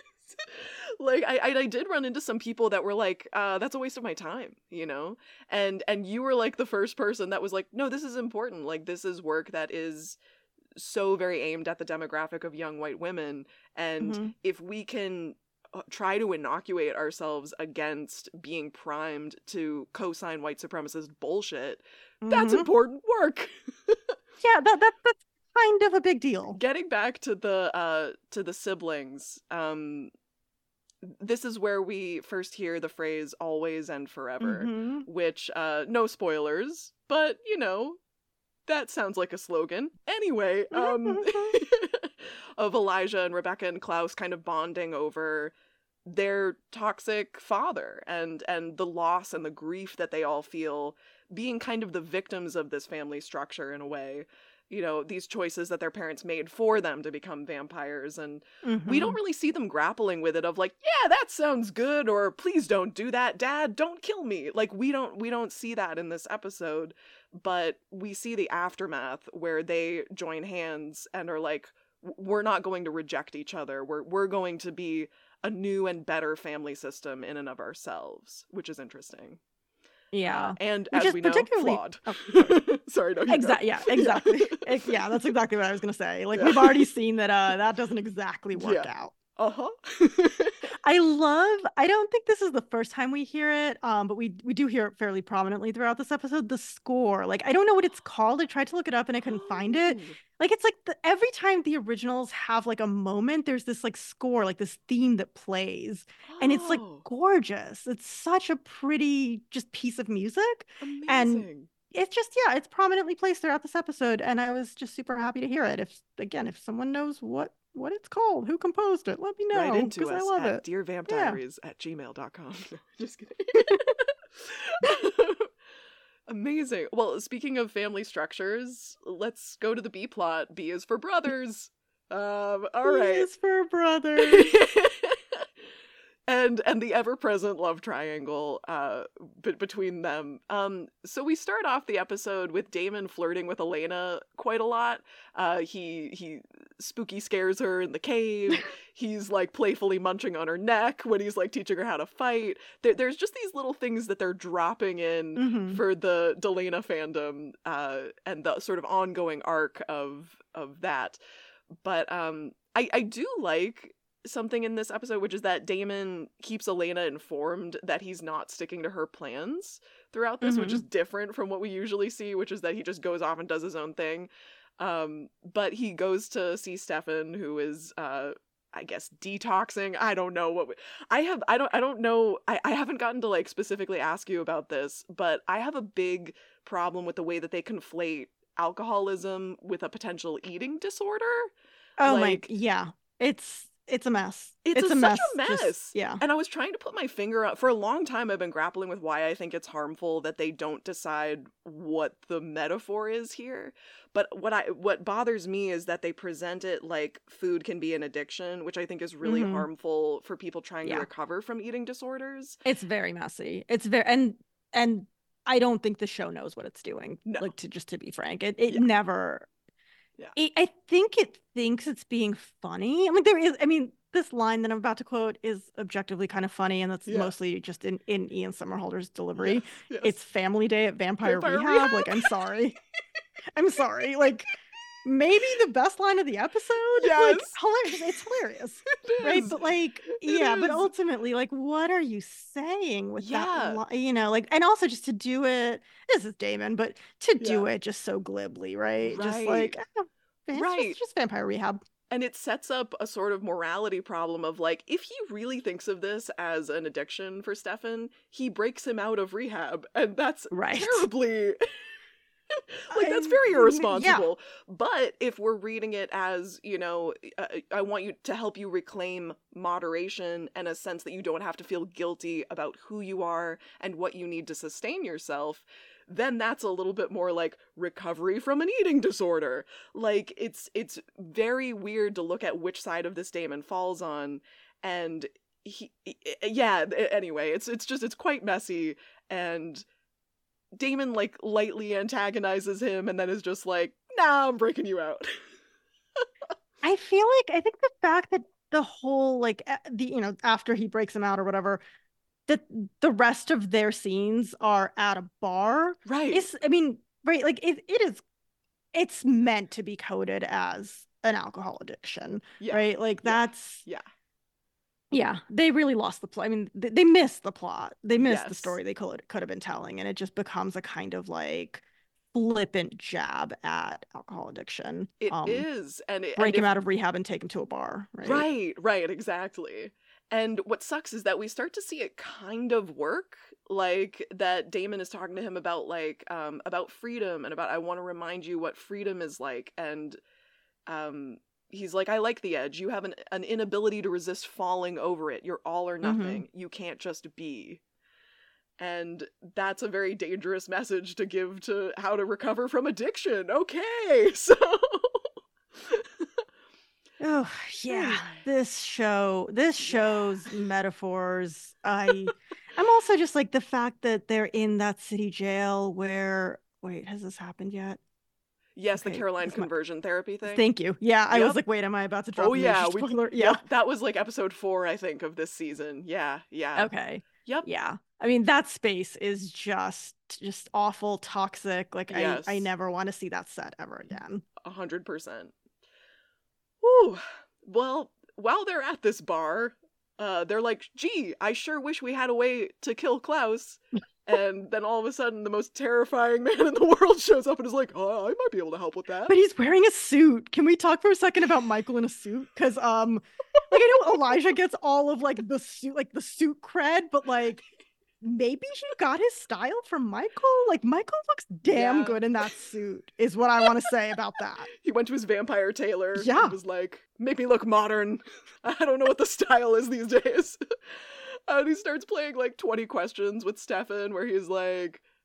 Like I did run into some people that were like, that's a waste of my time, and you were like the first person that was like, no, this is important. Like, this is work that is so very aimed at the demographic of young white women, and Hmm. if we can try to inoculate ourselves against being primed to co-sign white supremacist bullshit, that's Hmm. important work. Yeah, that's kind of a big deal. Getting back to the siblings, this is where we first hear the phrase always and forever, Hmm. which no spoilers, but that sounds like a slogan. Anyway, of Elijah and Rebecca and Klaus kind of bonding over their toxic father, and the loss and the grief that they all feel, being kind of the victims of this family structure in a way. These choices that their parents made for them to become vampires, and we don't Hmm. really see them grappling with it of like, yeah, that sounds good, or please don't do that, dad, don't kill me. Like, we don't see that in this episode, but we see the aftermath where they join hands and are like, we're not going to reject each other. We're going to be a new and better family system in and of ourselves, which is interesting. Yeah, And which as is we know, particularly, flawed. oh, sorry. Sorry, no, you go. Yeah, Yeah. exactly. Yeah, that's exactly what I was gonna say. Like Yeah. we've already seen that that doesn't exactly work Yeah. out. Uh-huh. I don't think this is the first time we hear it, but we do hear it fairly prominently throughout this episode. The score, like I don't know what it's called. I tried to look it up and I couldn't find it. Oh. Like it's like every time the originals have like a moment, there's this like score, like this theme that plays, and it's like Oh. gorgeous. It's such a pretty just piece of music, and Amazing. it's just, yeah, it's prominently placed throughout this episode, and I was just super happy to hear it. If someone knows what it's called, who composed it, let me Write know into because I us love at it. Yeah. dearvampdiaries@gmail.com. Just kidding. Amazing. Well, speaking of family structures, let's go to the B plot. B is for brothers. All right. B is for brothers. and the ever-present love triangle between them. So we start off the episode with Damon flirting with Elena quite a lot. He spooky scares her in the cave. He's like playfully munching on her neck when he's like teaching her how to fight. There's just these little things that they're dropping in for the Delena fandom and the sort of ongoing arc of that. But I do like something in this episode, which is that Damon keeps Elena informed that he's not sticking to her plans throughout this, which is different from what we usually see, which is that he just goes off and does his own thing. But he goes to see Stefan, who is I guess detoxing. I don't know what I don't know. I haven't gotten to like specifically ask you about this, but I have a big problem with the way that they conflate alcoholism with a potential eating disorder. Oh like, yeah. It's a mess. It's a mess. Such a mess. Just, yeah. And I was trying to put my finger on, for a long time I've been grappling with why I think it's harmful that they don't decide what the metaphor is here. But what bothers me is that they present it like food can be an addiction, which I think is really harmful for people trying to recover from eating disorders. It's very messy. It's very and I don't think the show knows what it's doing. No. Like to be frank. It never. Yeah. I think it thinks it's being funny. I mean, this line that I'm about to quote is objectively kind of funny, and that's mostly just in Ian Somerhalder's delivery. Yes, yes. It's Family Day at Vampire Rehab. Like, I'm sorry. I'm sorry. Like, maybe the best line of the episode. Yes. Like, hilarious. It's hilarious. Right? But like, but ultimately, like, what are you saying with that line? You know, like, and also just to do it, this is Damon, but to do it just so glibly, right? Just like, it's just Vampire Rehab. And it sets up a sort of morality problem of like, if he really thinks of this as an addiction for Stefan, he breaks him out of rehab. And that's terribly... like, that's very irresponsible. Yeah. But if we're reading it as, you know, I want you to help you reclaim moderation and a sense that you don't have to feel guilty about who you are and what you need to sustain yourself, then that's a little bit more like recovery from an eating disorder. Like, it's very weird to look at which side of this Damon falls on. And anyway, it's quite messy. And Damon like lightly antagonizes him and then is just like, nah, I'm breaking you out. I think the fact that the whole like after he breaks him out or whatever, that the rest of their scenes are at a bar, right? Like it's meant to be coded as an alcohol addiction, right? Like that's Yeah, they really lost the plot. I mean, they missed the plot. They missed the story they could have been telling, and it just becomes a kind of like flippant jab at alcohol addiction. It is, and break him out of rehab and take him to a bar. Right, exactly. And what sucks is that we start to see it kind of work, like that Damon is talking to him about like about freedom and about I want to remind you what freedom is like, and he's like, I like the edge. You have an inability to resist falling over it. You're all or nothing. You can't just be. And that's a very dangerous message to give to how to recover from addiction. Okay, so... Oh, yeah. This show's metaphors. I'm also just like the fact that they're in that city jail where... Wait, has this happened yet? Yes, okay, the Caroline conversion therapy thing. Thank you. Yeah, I was like, wait, am I about to drop a major spoiler? That was like episode 4, I think, of this season. Yeah. Okay. Yep. Yeah. I mean, that space is just awful, toxic. Like, I never want to see that set ever again. 100%. Woo. Well, while they're at this bar, they're like, gee, I sure wish we had a way to kill Klaus. And then all of a sudden, the most terrifying man in the world shows up and is like, oh, I might be able to help with that. But he's wearing a suit. Can we talk for a second about Michael in a suit? Because, like, I know Elijah gets all of, like, the suit cred, but, like, maybe he got his style from Michael? Like, Michael looks damn good in that suit, is what I want to say about that. He went to his vampire tailor and was like, make me look modern. I don't know what the style is these days. And he starts playing like 20 questions with Stefan where he's like,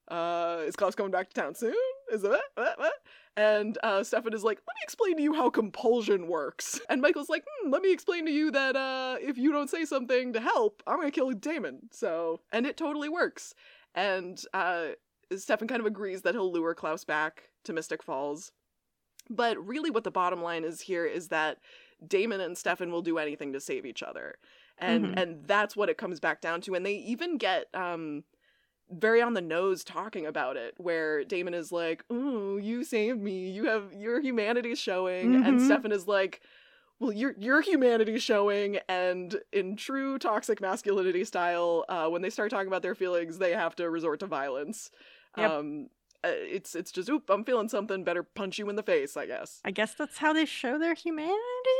Is Klaus coming back to town soon? Is it what? And Stefan is like, let me explain to you how compulsion works. And Michael's like, let me explain to you that if you don't say something to help, I'm gonna kill Damon. So, and it totally works. And Stefan kind of agrees that he'll lure Klaus back to Mystic Falls. But really what the bottom line is here is that Damon and Stefan will do anything to save each other. And that's what it comes back down to. And they even get very on the nose talking about it, where Damon is like, oh, you saved me. Your humanity's showing. And Stefan is like, well, your humanity's showing. And in true toxic masculinity style, when they start talking about their feelings, they have to resort to violence. Yep. It's just, oop, I'm feeling something, better punch you in the face, I guess. I guess that's how they show their humanity?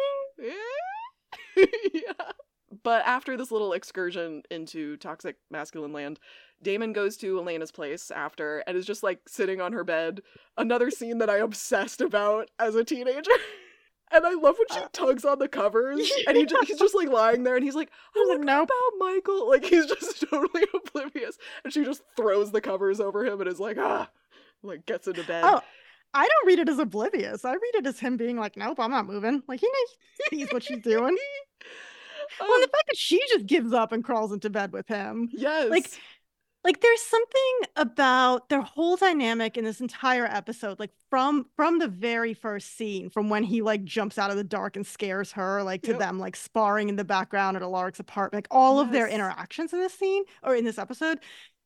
Yeah. Yeah. But after this little excursion into toxic masculine land, Damon goes to Elena's place after and is just like sitting on her bed. Another scene that I obsessed about as a teenager. And I love when she tugs on the covers and he's just like lying there and he's like, oh, what about Michael? Like he's just totally oblivious. And she just throws the covers over him and is like, like gets into bed. Oh, I don't read it as oblivious. I read it as him being like, nope, I'm not moving. Like he sees what she's doing. Well, the fact that she just gives up and crawls into bed with him. Yes. Like there's something about their whole dynamic in this entire episode, like from the very first scene, from when he like jumps out of the dark and scares her, like to them like sparring in the background at Alaric's apartment, like all of their interactions in this scene or in this episode.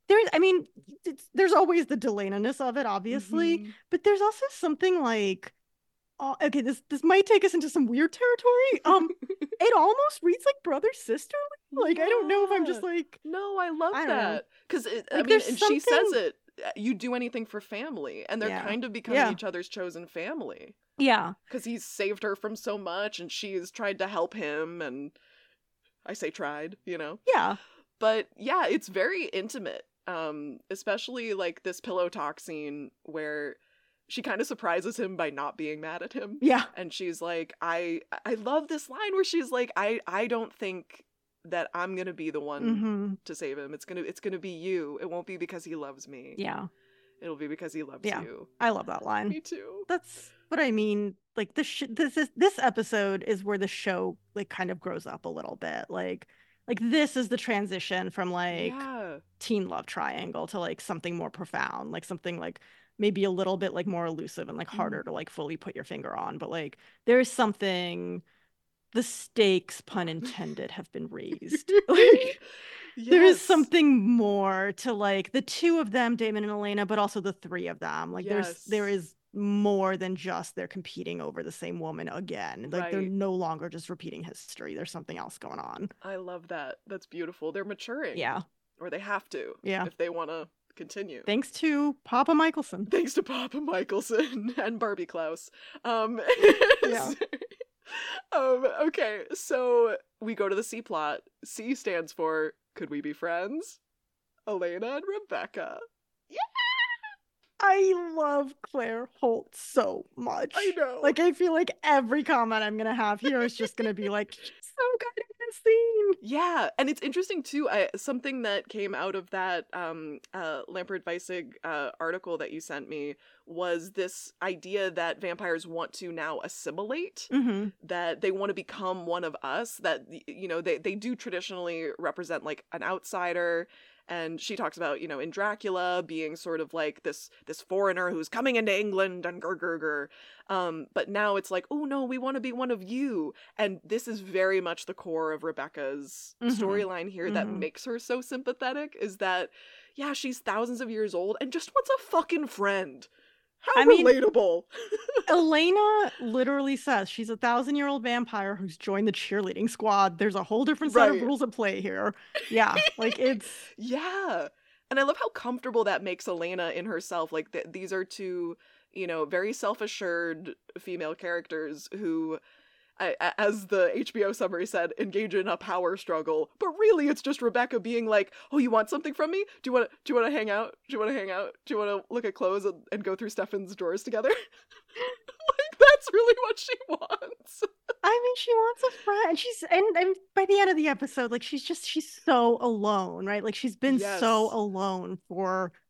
There's always the Delana-ness of it, obviously, but there's also something like, okay, this might take us into some weird territory. It almost reads like brother sister. Like I don't know if I'm just like, no, I love that because and she says it. You do anything for family, and they're kind of becoming each other's chosen family. Yeah, because he's saved her from so much, and she's tried to help him, and I say tried, you know. Yeah, but yeah, it's very intimate. Especially like this pillow talk scene where she kind of surprises him by not being mad at him. Yeah. And she's like, I love this line where she's like, I don't think that I'm gonna be the one to save him. It's gonna be you. It won't be because he loves me. Yeah. It'll be because he loves you. I love that line. Me too. That's what I mean. Like this episode is where the show like kind of grows up a little bit. Like this is the transition from like teen love triangle to like something more profound, like something like maybe a little bit like more elusive and like harder to like fully put your finger on. But like there's something, the stakes, pun intended, have been raised. Like there is something more to like the two of them, Damon and Elena, but also the three of them. Like there is more than just they're competing over the same woman again. Like they're no longer just repeating history. There's something else going on. I love that. That's beautiful. They're maturing. Yeah. Or they have to. Yeah. If they want to continue. Thanks to Papa Michelson. Thanks to Papa Michelson and Barbie Klaus. Yeah. Okay, so we go to the C plot. C stands for Could We Be Friends? Elena and Rebecca. Yeah! I love Claire Holt so much. I know. Like, I feel like every comment I'm going to have here is just going to be like, she's so good in this scene. Yeah, and it's interesting, too. Something that came out of that Lampert-Weissig article that you sent me was this idea that vampires want to now assimilate, that they want to become one of us, that, you know, they do traditionally represent, like, an outsider. And she talks about, you know, in Dracula being sort of like this foreigner who's coming into England and grr. But now it's like, oh no, we want to be one of you. And this is very much the core of Rebecca's storyline here that makes her so sympathetic, is that, yeah, she's thousands of years old and just wants a fucking friend. How relatable. Elena literally says she's a 1,000-year-old vampire who's joined the cheerleading squad. There's a whole different set of rules at play here. Yeah, like it's... Yeah. And I love how comfortable that makes Elena in herself. Like, these are two, you know, very self-assured female characters who, as the HBO summary said, engage in a power struggle. But really, it's just Rebecca being like, oh, you want something from me? Do you want to hang out? Do you want to hang out? Do you want to look at clothes and go through Stefan's drawers together? Like, that's really what she wants. I mean, she wants a friend. And by the end of the episode, like, she's so alone, right? Like, she's been so alone for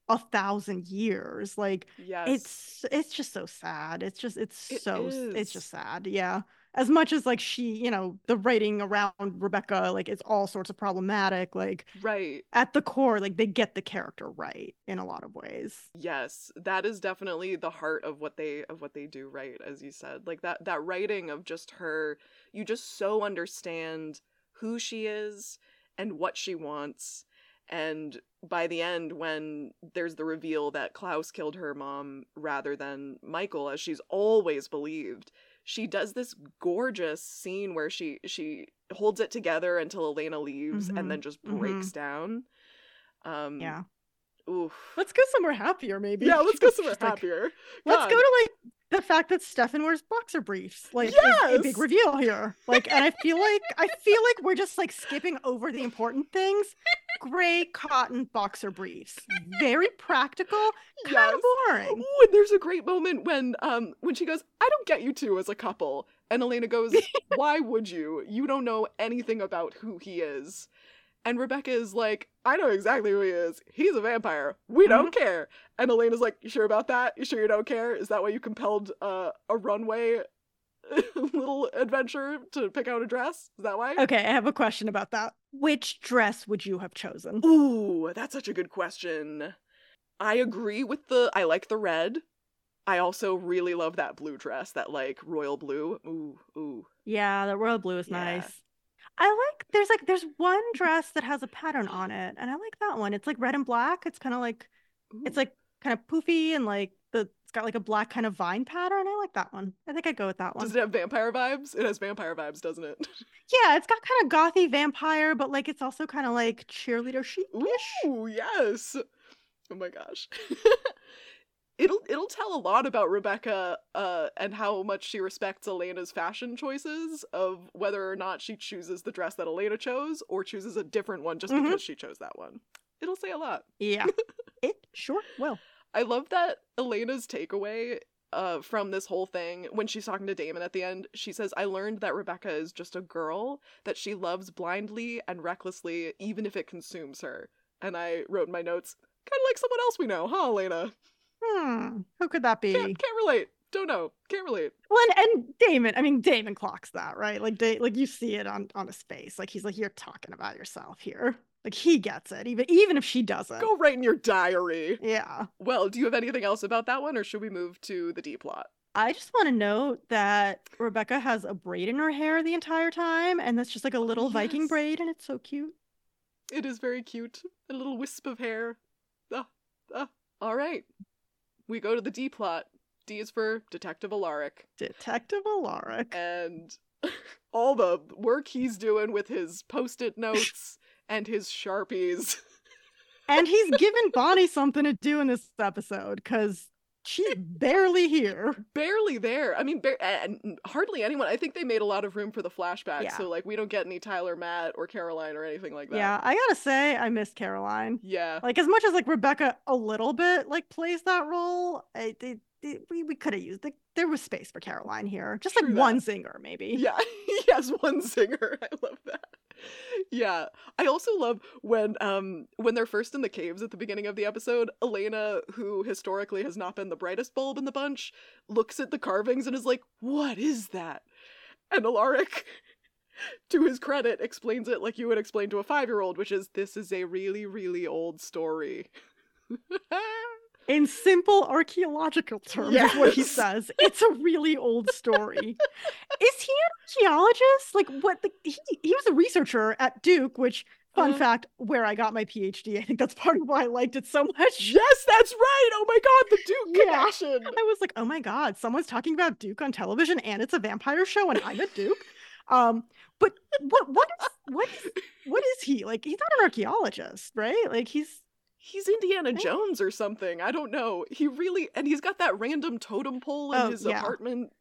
1,000 years. Like Yes. it's just so sad. It It's just is. sad. Yeah. As much as like she, the writing around Rebecca, like it's all sorts of problematic, like Right. at the core, like they get the character right in a lot of ways. Yes, that is definitely the heart of what they do right, as you said. Like that writing of just her, you just so understand who she is and what she wants. And by the end, when there's the reveal that Klaus killed her mom rather than Michael, as she's always believed, she does this gorgeous scene where she holds it together until Elena leaves and Mm-hmm. then just Mm-hmm. breaks down. Um, Yeah. oof. Let's go somewhere happier, maybe. Yeah, let's go somewhere Just like, happier. let's go God. to like the fact that Stefan wears boxer briefs, like, is a big Yes! reveal here. Like, and I feel like we're just like skipping over the important things. Gray cotton boxer briefs. Very practical, kind Yes. of boring. Ooh, and there's a great moment when she goes, I don't get you two as a couple. And Elena goes, why would you? You don't know anything about who he is. And Rebecca is like, I know exactly who he is. He's a vampire. We don't care. And Elena's like, you sure about that? You sure you don't care? Is that why you compelled a runway little adventure to pick out a dress? Is that why? Okay, I have a question about that. Which dress would you have chosen? Ooh, that's such a good question. I agree with I like the red. I also really love that blue dress, that like royal blue. Ooh, ooh. Yeah, the royal blue is Yeah. nice. There's one dress that has a pattern on it, and I like that one. It's like red and black. It's kind of like it's Ooh. like kind of poofy and like it's got like a black kind of vine pattern. I like that one. I think I'd go with that one. Does it have vampire vibes? It has vampire vibes, doesn't it? Yeah, it's got kind of gothy vampire, but like it's also kind of like cheerleader chic-ish. Ooh, yes. Oh my gosh. It'll tell a lot about Rebecca and how much she respects Elena's fashion choices, of whether or not she chooses the dress that Elena chose or chooses a different one just because she chose that one. It'll say a lot. Yeah, it sure will. I love that Elena's takeaway from this whole thing, when she's talking to Damon at the end, she says, I learned that Rebecca is just a girl, that she loves blindly and recklessly, even if it consumes her. And I wrote in my notes, kind of like someone else we know, huh, Elena? Who could that be? Can't relate. Don't know. Can't relate. Well, and Damon, I mean, Damon clocks that, right? Like, like you see it on his face. Like he's like, you're talking about yourself here. Like he gets it, even if she doesn't. Go write in your diary. Yeah. Well, do you have anything else about that one, or should we move to the D plot? I just want to note that Rebecca has a braid in her hair the entire time, and that's just like a little Viking braid, and it's so cute. It is very cute. A little wisp of hair. All right. We go to the D plot. D is for Detective Alaric. Detective Alaric. And all the work he's doing with his post-it notes and his Sharpies. And he's given Bonnie something to do in this episode, because she's barely here. Barely there. I mean, and hardly anyone. I think they made a lot of room for the flashback, so like we don't get any Tyler, Matt, or Caroline or anything like that. Yeah, I gotta say, I miss Caroline. Yeah. Like, as much as like Rebecca a little bit like plays that role, we could have used there was space for Caroline here. Just like one zinger, maybe. Yeah. Yes, one zinger. I love that. Yeah. I also love when they're first in the caves at the beginning of the episode, Elena, who historically has not been the brightest bulb in the bunch, looks at the carvings and is like, what is that? And Alaric, to his credit, explains it like you would explain to a 5-year-old, which is, this is a really, really old story. In simple archaeological terms, is what he says. It's a really old story. Is he an archaeologist? Like, what? He was a researcher at Duke, which, fun fact, where I got my PhD. I think that's part of why I liked it so much. Yes, that's right. Oh my God, the Duke connection. I was like, oh my God, someone's talking about Duke on television, and it's a vampire show, and I'm at Duke. But what is he? Like, he's not an archaeologist, right? Like, he's Indiana Jones or something. I don't know. And he's got that random totem pole in his apartment.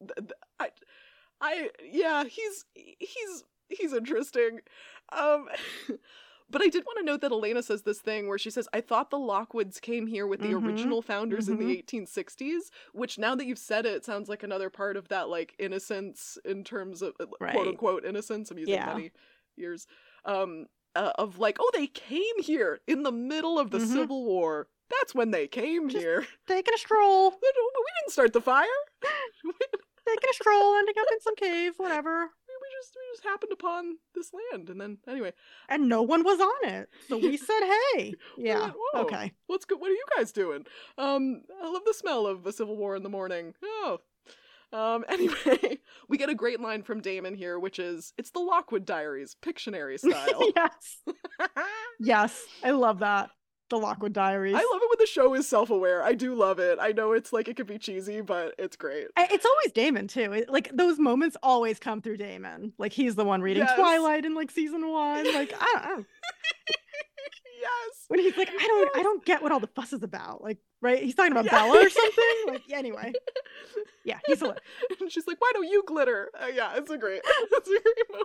He's interesting. But I did want to note that Elena says this thing where she says, I thought the Lockwoods came here with the original founders in the 1860s, which now that you've said it, sounds like another part of that, like, innocence in terms of quote unquote innocence. I'm using many years. Of like, oh, they came here in the middle of the Civil War. That's when they came Just here. taking a stroll. We didn't start the fire. Taking a stroll, ending up in some cave, whatever. We just happened upon this land, and then anyway. And no one was on it, so we said, "Hey, yeah, went, whoa, okay, what's good? What are you guys doing? I love the smell of a Civil War in the morning. Oh, anyway, we get a great line from Damon here, which is, "It's the Lockwood Diaries, Pictionary style." yes, yes, I love that. The Lockwood Diaries. I love it when the show is self-aware. I do love it. I know it's like it could be cheesy, but it's great. It's always Damon too. Like those moments always come through Damon. Like he's the one reading Yes. Twilight in like season 1. Like I don't. Yes. When he's like, I don't get what all the fuss is about. Like, right? He's talking about Bella or something. Like, anyway. Yeah, he's hilarious. And she's like, "Why don't you glitter?" Yeah, it's a great moment.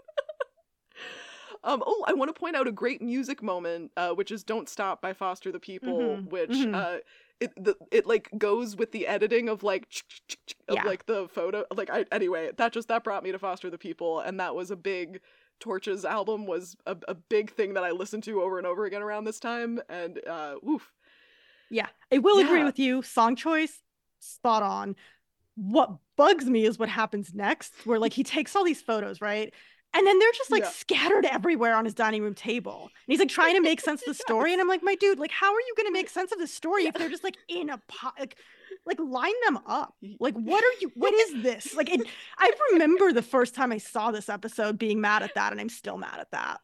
I want to point out a great music moment, which is "Don't Stop" by Foster the People, which it like goes with the editing of like like the photo. Like anyway, that brought me to Foster the People, and that was a big. Torch's album was a big thing that I listened to over and over again around this time, and woof. Yeah, I will agree with you. Song choice, spot on. What bugs me is what happens next, where like he takes all these photos, right? And then they're just like scattered everywhere on his dining room table. And he's like trying to make sense of the story. And I'm like, my dude, like, how are you going to make sense of the story if they're just like in a pot? Like line them up. Like, what is this? Like, I remember the first time I saw this episode being mad at that. And I'm still mad at that.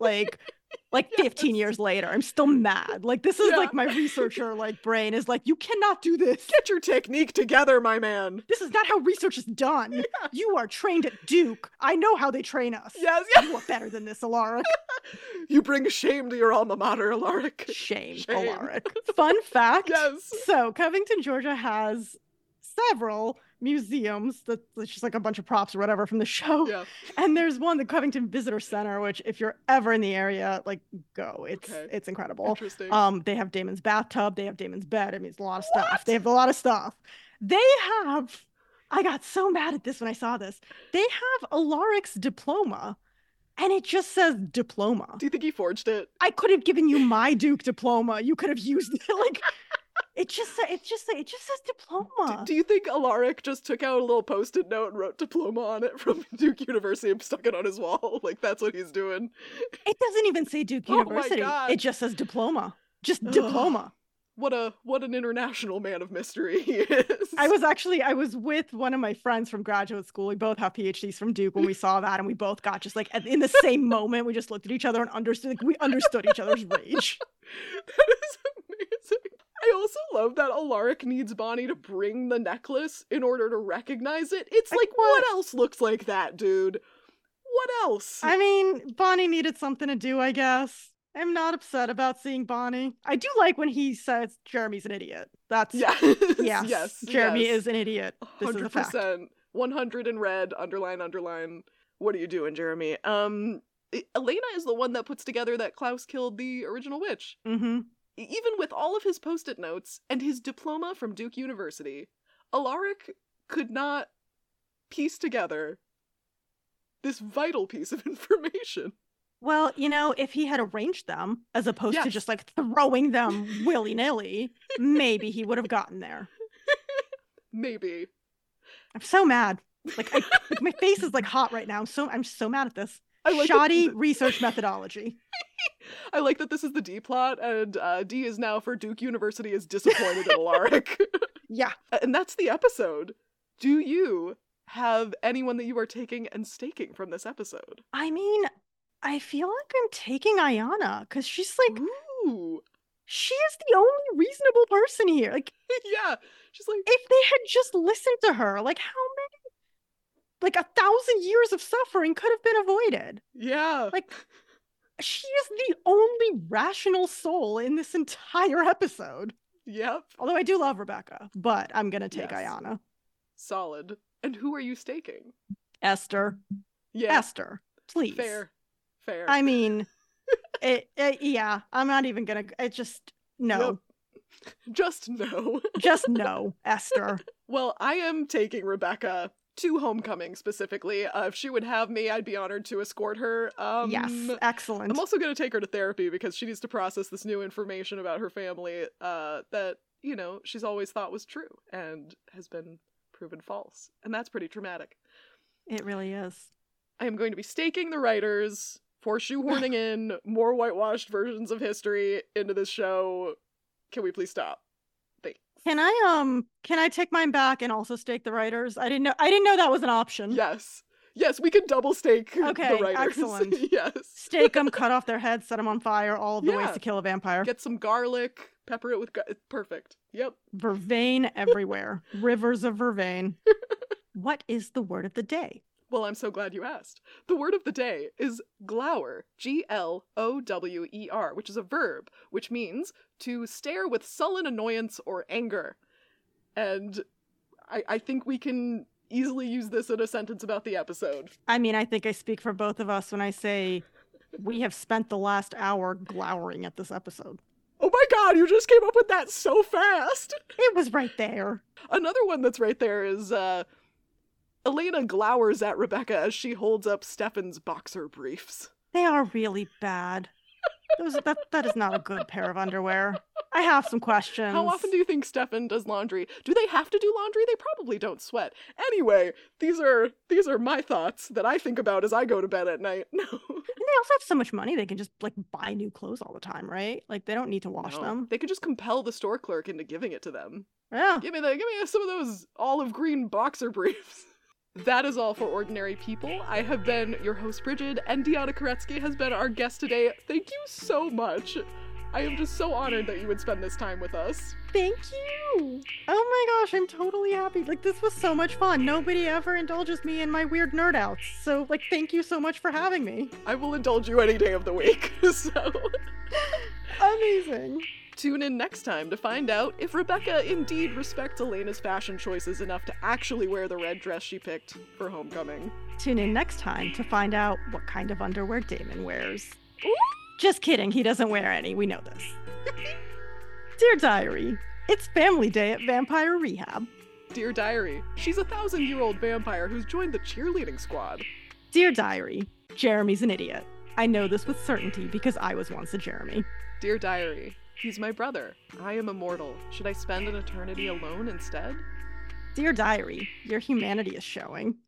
Like 15 years later, I'm still mad. Like, this is like my researcher, like brain is like, you cannot do this. Get your technique together, my man. This is not how research is done. Yeah. You are trained at Duke. I know how they train us. Yes. You are better than this, Alaric. You bring shame to your alma mater, Alaric. Shame. Alaric. Fun fact. Yes. So Covington, Georgia has several museums that's just like a bunch of props or whatever from the show. Yeah. And there's one, the Covington Visitor Center, which if you're ever in the area, like go. It's incredible. Interesting. They have Damon's bathtub, they have Damon's bed. I mean, it's a lot of stuff. They have a lot of stuff. They have, I got so mad at this when I saw this. They have Alaric's diploma. And it just says diploma. Do you think he forged it? I could have given you my Duke diploma. You could have used it. Like, it just says diploma. Do you think Alaric just took out a little Post-it note and wrote diploma on it from Duke University and stuck it on his wall? Like, that's what he's doing. It doesn't even say Duke University. It just says diploma. Just diploma. What an international man of mystery he is. I was with one of my friends from graduate school. We both have PhDs from Duke when we saw that, and we both got just like in the same moment, we just looked at each other and understood each other's rage. That is amazing. I also love that Alaric needs Bonnie to bring the necklace in order to recognize it. It's like what else looks like that, dude? What else? I mean, Bonnie needed something to do, I guess. I'm not upset about seeing Bonnie. I do like when he says Jeremy's an idiot. That's yes. Jeremy is an idiot. This 100%. Is a fact. 100 in red, underline. What are you doing, Jeremy? Elena is the one that puts together that Klaus killed the original witch. Mm-hmm. Even with all of his Post-it notes and his diploma from Duke University, Alaric could not piece together this vital piece of information. Well, if he had arranged them as opposed to just like throwing them willy-nilly, maybe he would have gotten there. Maybe. I'm so mad. Like my face is like hot right now. I'm so mad at this. Like shoddy research methodology. I like that this is the D plot, and D is now for Duke University is disappointed in Alaric. Yeah. And that's the episode. Do you have anyone that you are taking and staking from this episode? I mean, I feel like I'm taking Ayana because she's like, ooh, she is the only reasonable person here. Like, yeah, she's like, if they had just listened to her, like how many, like 1,000 years of suffering could have been avoided. Yeah, like she is the only rational soul in this entire episode. Yep. Although I do love Rebecca, but I'm gonna take Ayana. Solid. And who are you staking? Esther. Yeah, Esther. Please. Fair. I mean, yeah, I'm not even gonna, no. Yep. Just no. Just no, Esther. Well, I am taking Rebecca to Homecoming specifically. If she would have me, I'd be honored to escort her. Yes, excellent. I'm also going to take her to therapy because she needs to process this new information about her family that, you know, she's always thought was true and has been proven false. And that's pretty traumatic. It really is. I am going to be staking the writers for shoehorning in more whitewashed versions of history into this show. Can we please stop? Thanks. Can I take mine back and also stake the writers? I didn't know that was an option. Yes. Yes, we could double stake the writers. Excellent. Yes. Stake them, cut off their heads, set them on fire, all of the ways to kill a vampire. Get some garlic, pepper it with perfect. Yep. Vervain everywhere. Rivers of vervain. What is the word of the day? Well, I'm so glad you asked. The word of the day is glower, Glower, which is a verb, which means to stare with sullen annoyance or anger. And I think we can easily use this in a sentence about the episode. I mean, I think I speak for both of us when I say we have spent the last hour glowering at this episode. Oh my god, you just came up with that so fast! It was right there. Another one that's right there is, Elena glowers at Rebecca as she holds up Stefan's boxer briefs. They are really bad. That is not a good pair of underwear. I have some questions. How often do you think Stefan does laundry? Do they have to do laundry? They probably don't sweat. Anyway, these are my thoughts that I think about as I go to bed at night. No. And they also have so much money they can just like buy new clothes all the time, right? Like they don't need to wash them. They could just compel the store clerk into giving it to them. Yeah. Give me some of those olive green boxer briefs. That is all for Ordinary People. I have been your host, Bridget, and Deanna Koretsky has been our guest today. Thank you so much. I am just so honored that you would spend this time with us. Thank you. Oh my gosh, I'm totally happy. Like, this was so much fun. Nobody ever indulges me in my weird nerd outs. So, like, thank you so much for having me. I will indulge you any day of the week, so... Amazing. Tune in next time to find out if Rebecca indeed respects Elena's fashion choices enough to actually wear the red dress she picked for Homecoming. Tune in next time to find out what kind of underwear Damon wears. Ooh. Just kidding, he doesn't wear any. We know this. Dear Diary, it's family day at Vampire Rehab. Dear Diary, she's a 1,000-year-old vampire who's joined the cheerleading squad. Dear Diary, Jeremy's an idiot. I know this with certainty because I was once a Jeremy. Dear Diary, he's my brother. I am immortal. Should I spend an eternity alone instead? Dear Diary, your humanity is showing.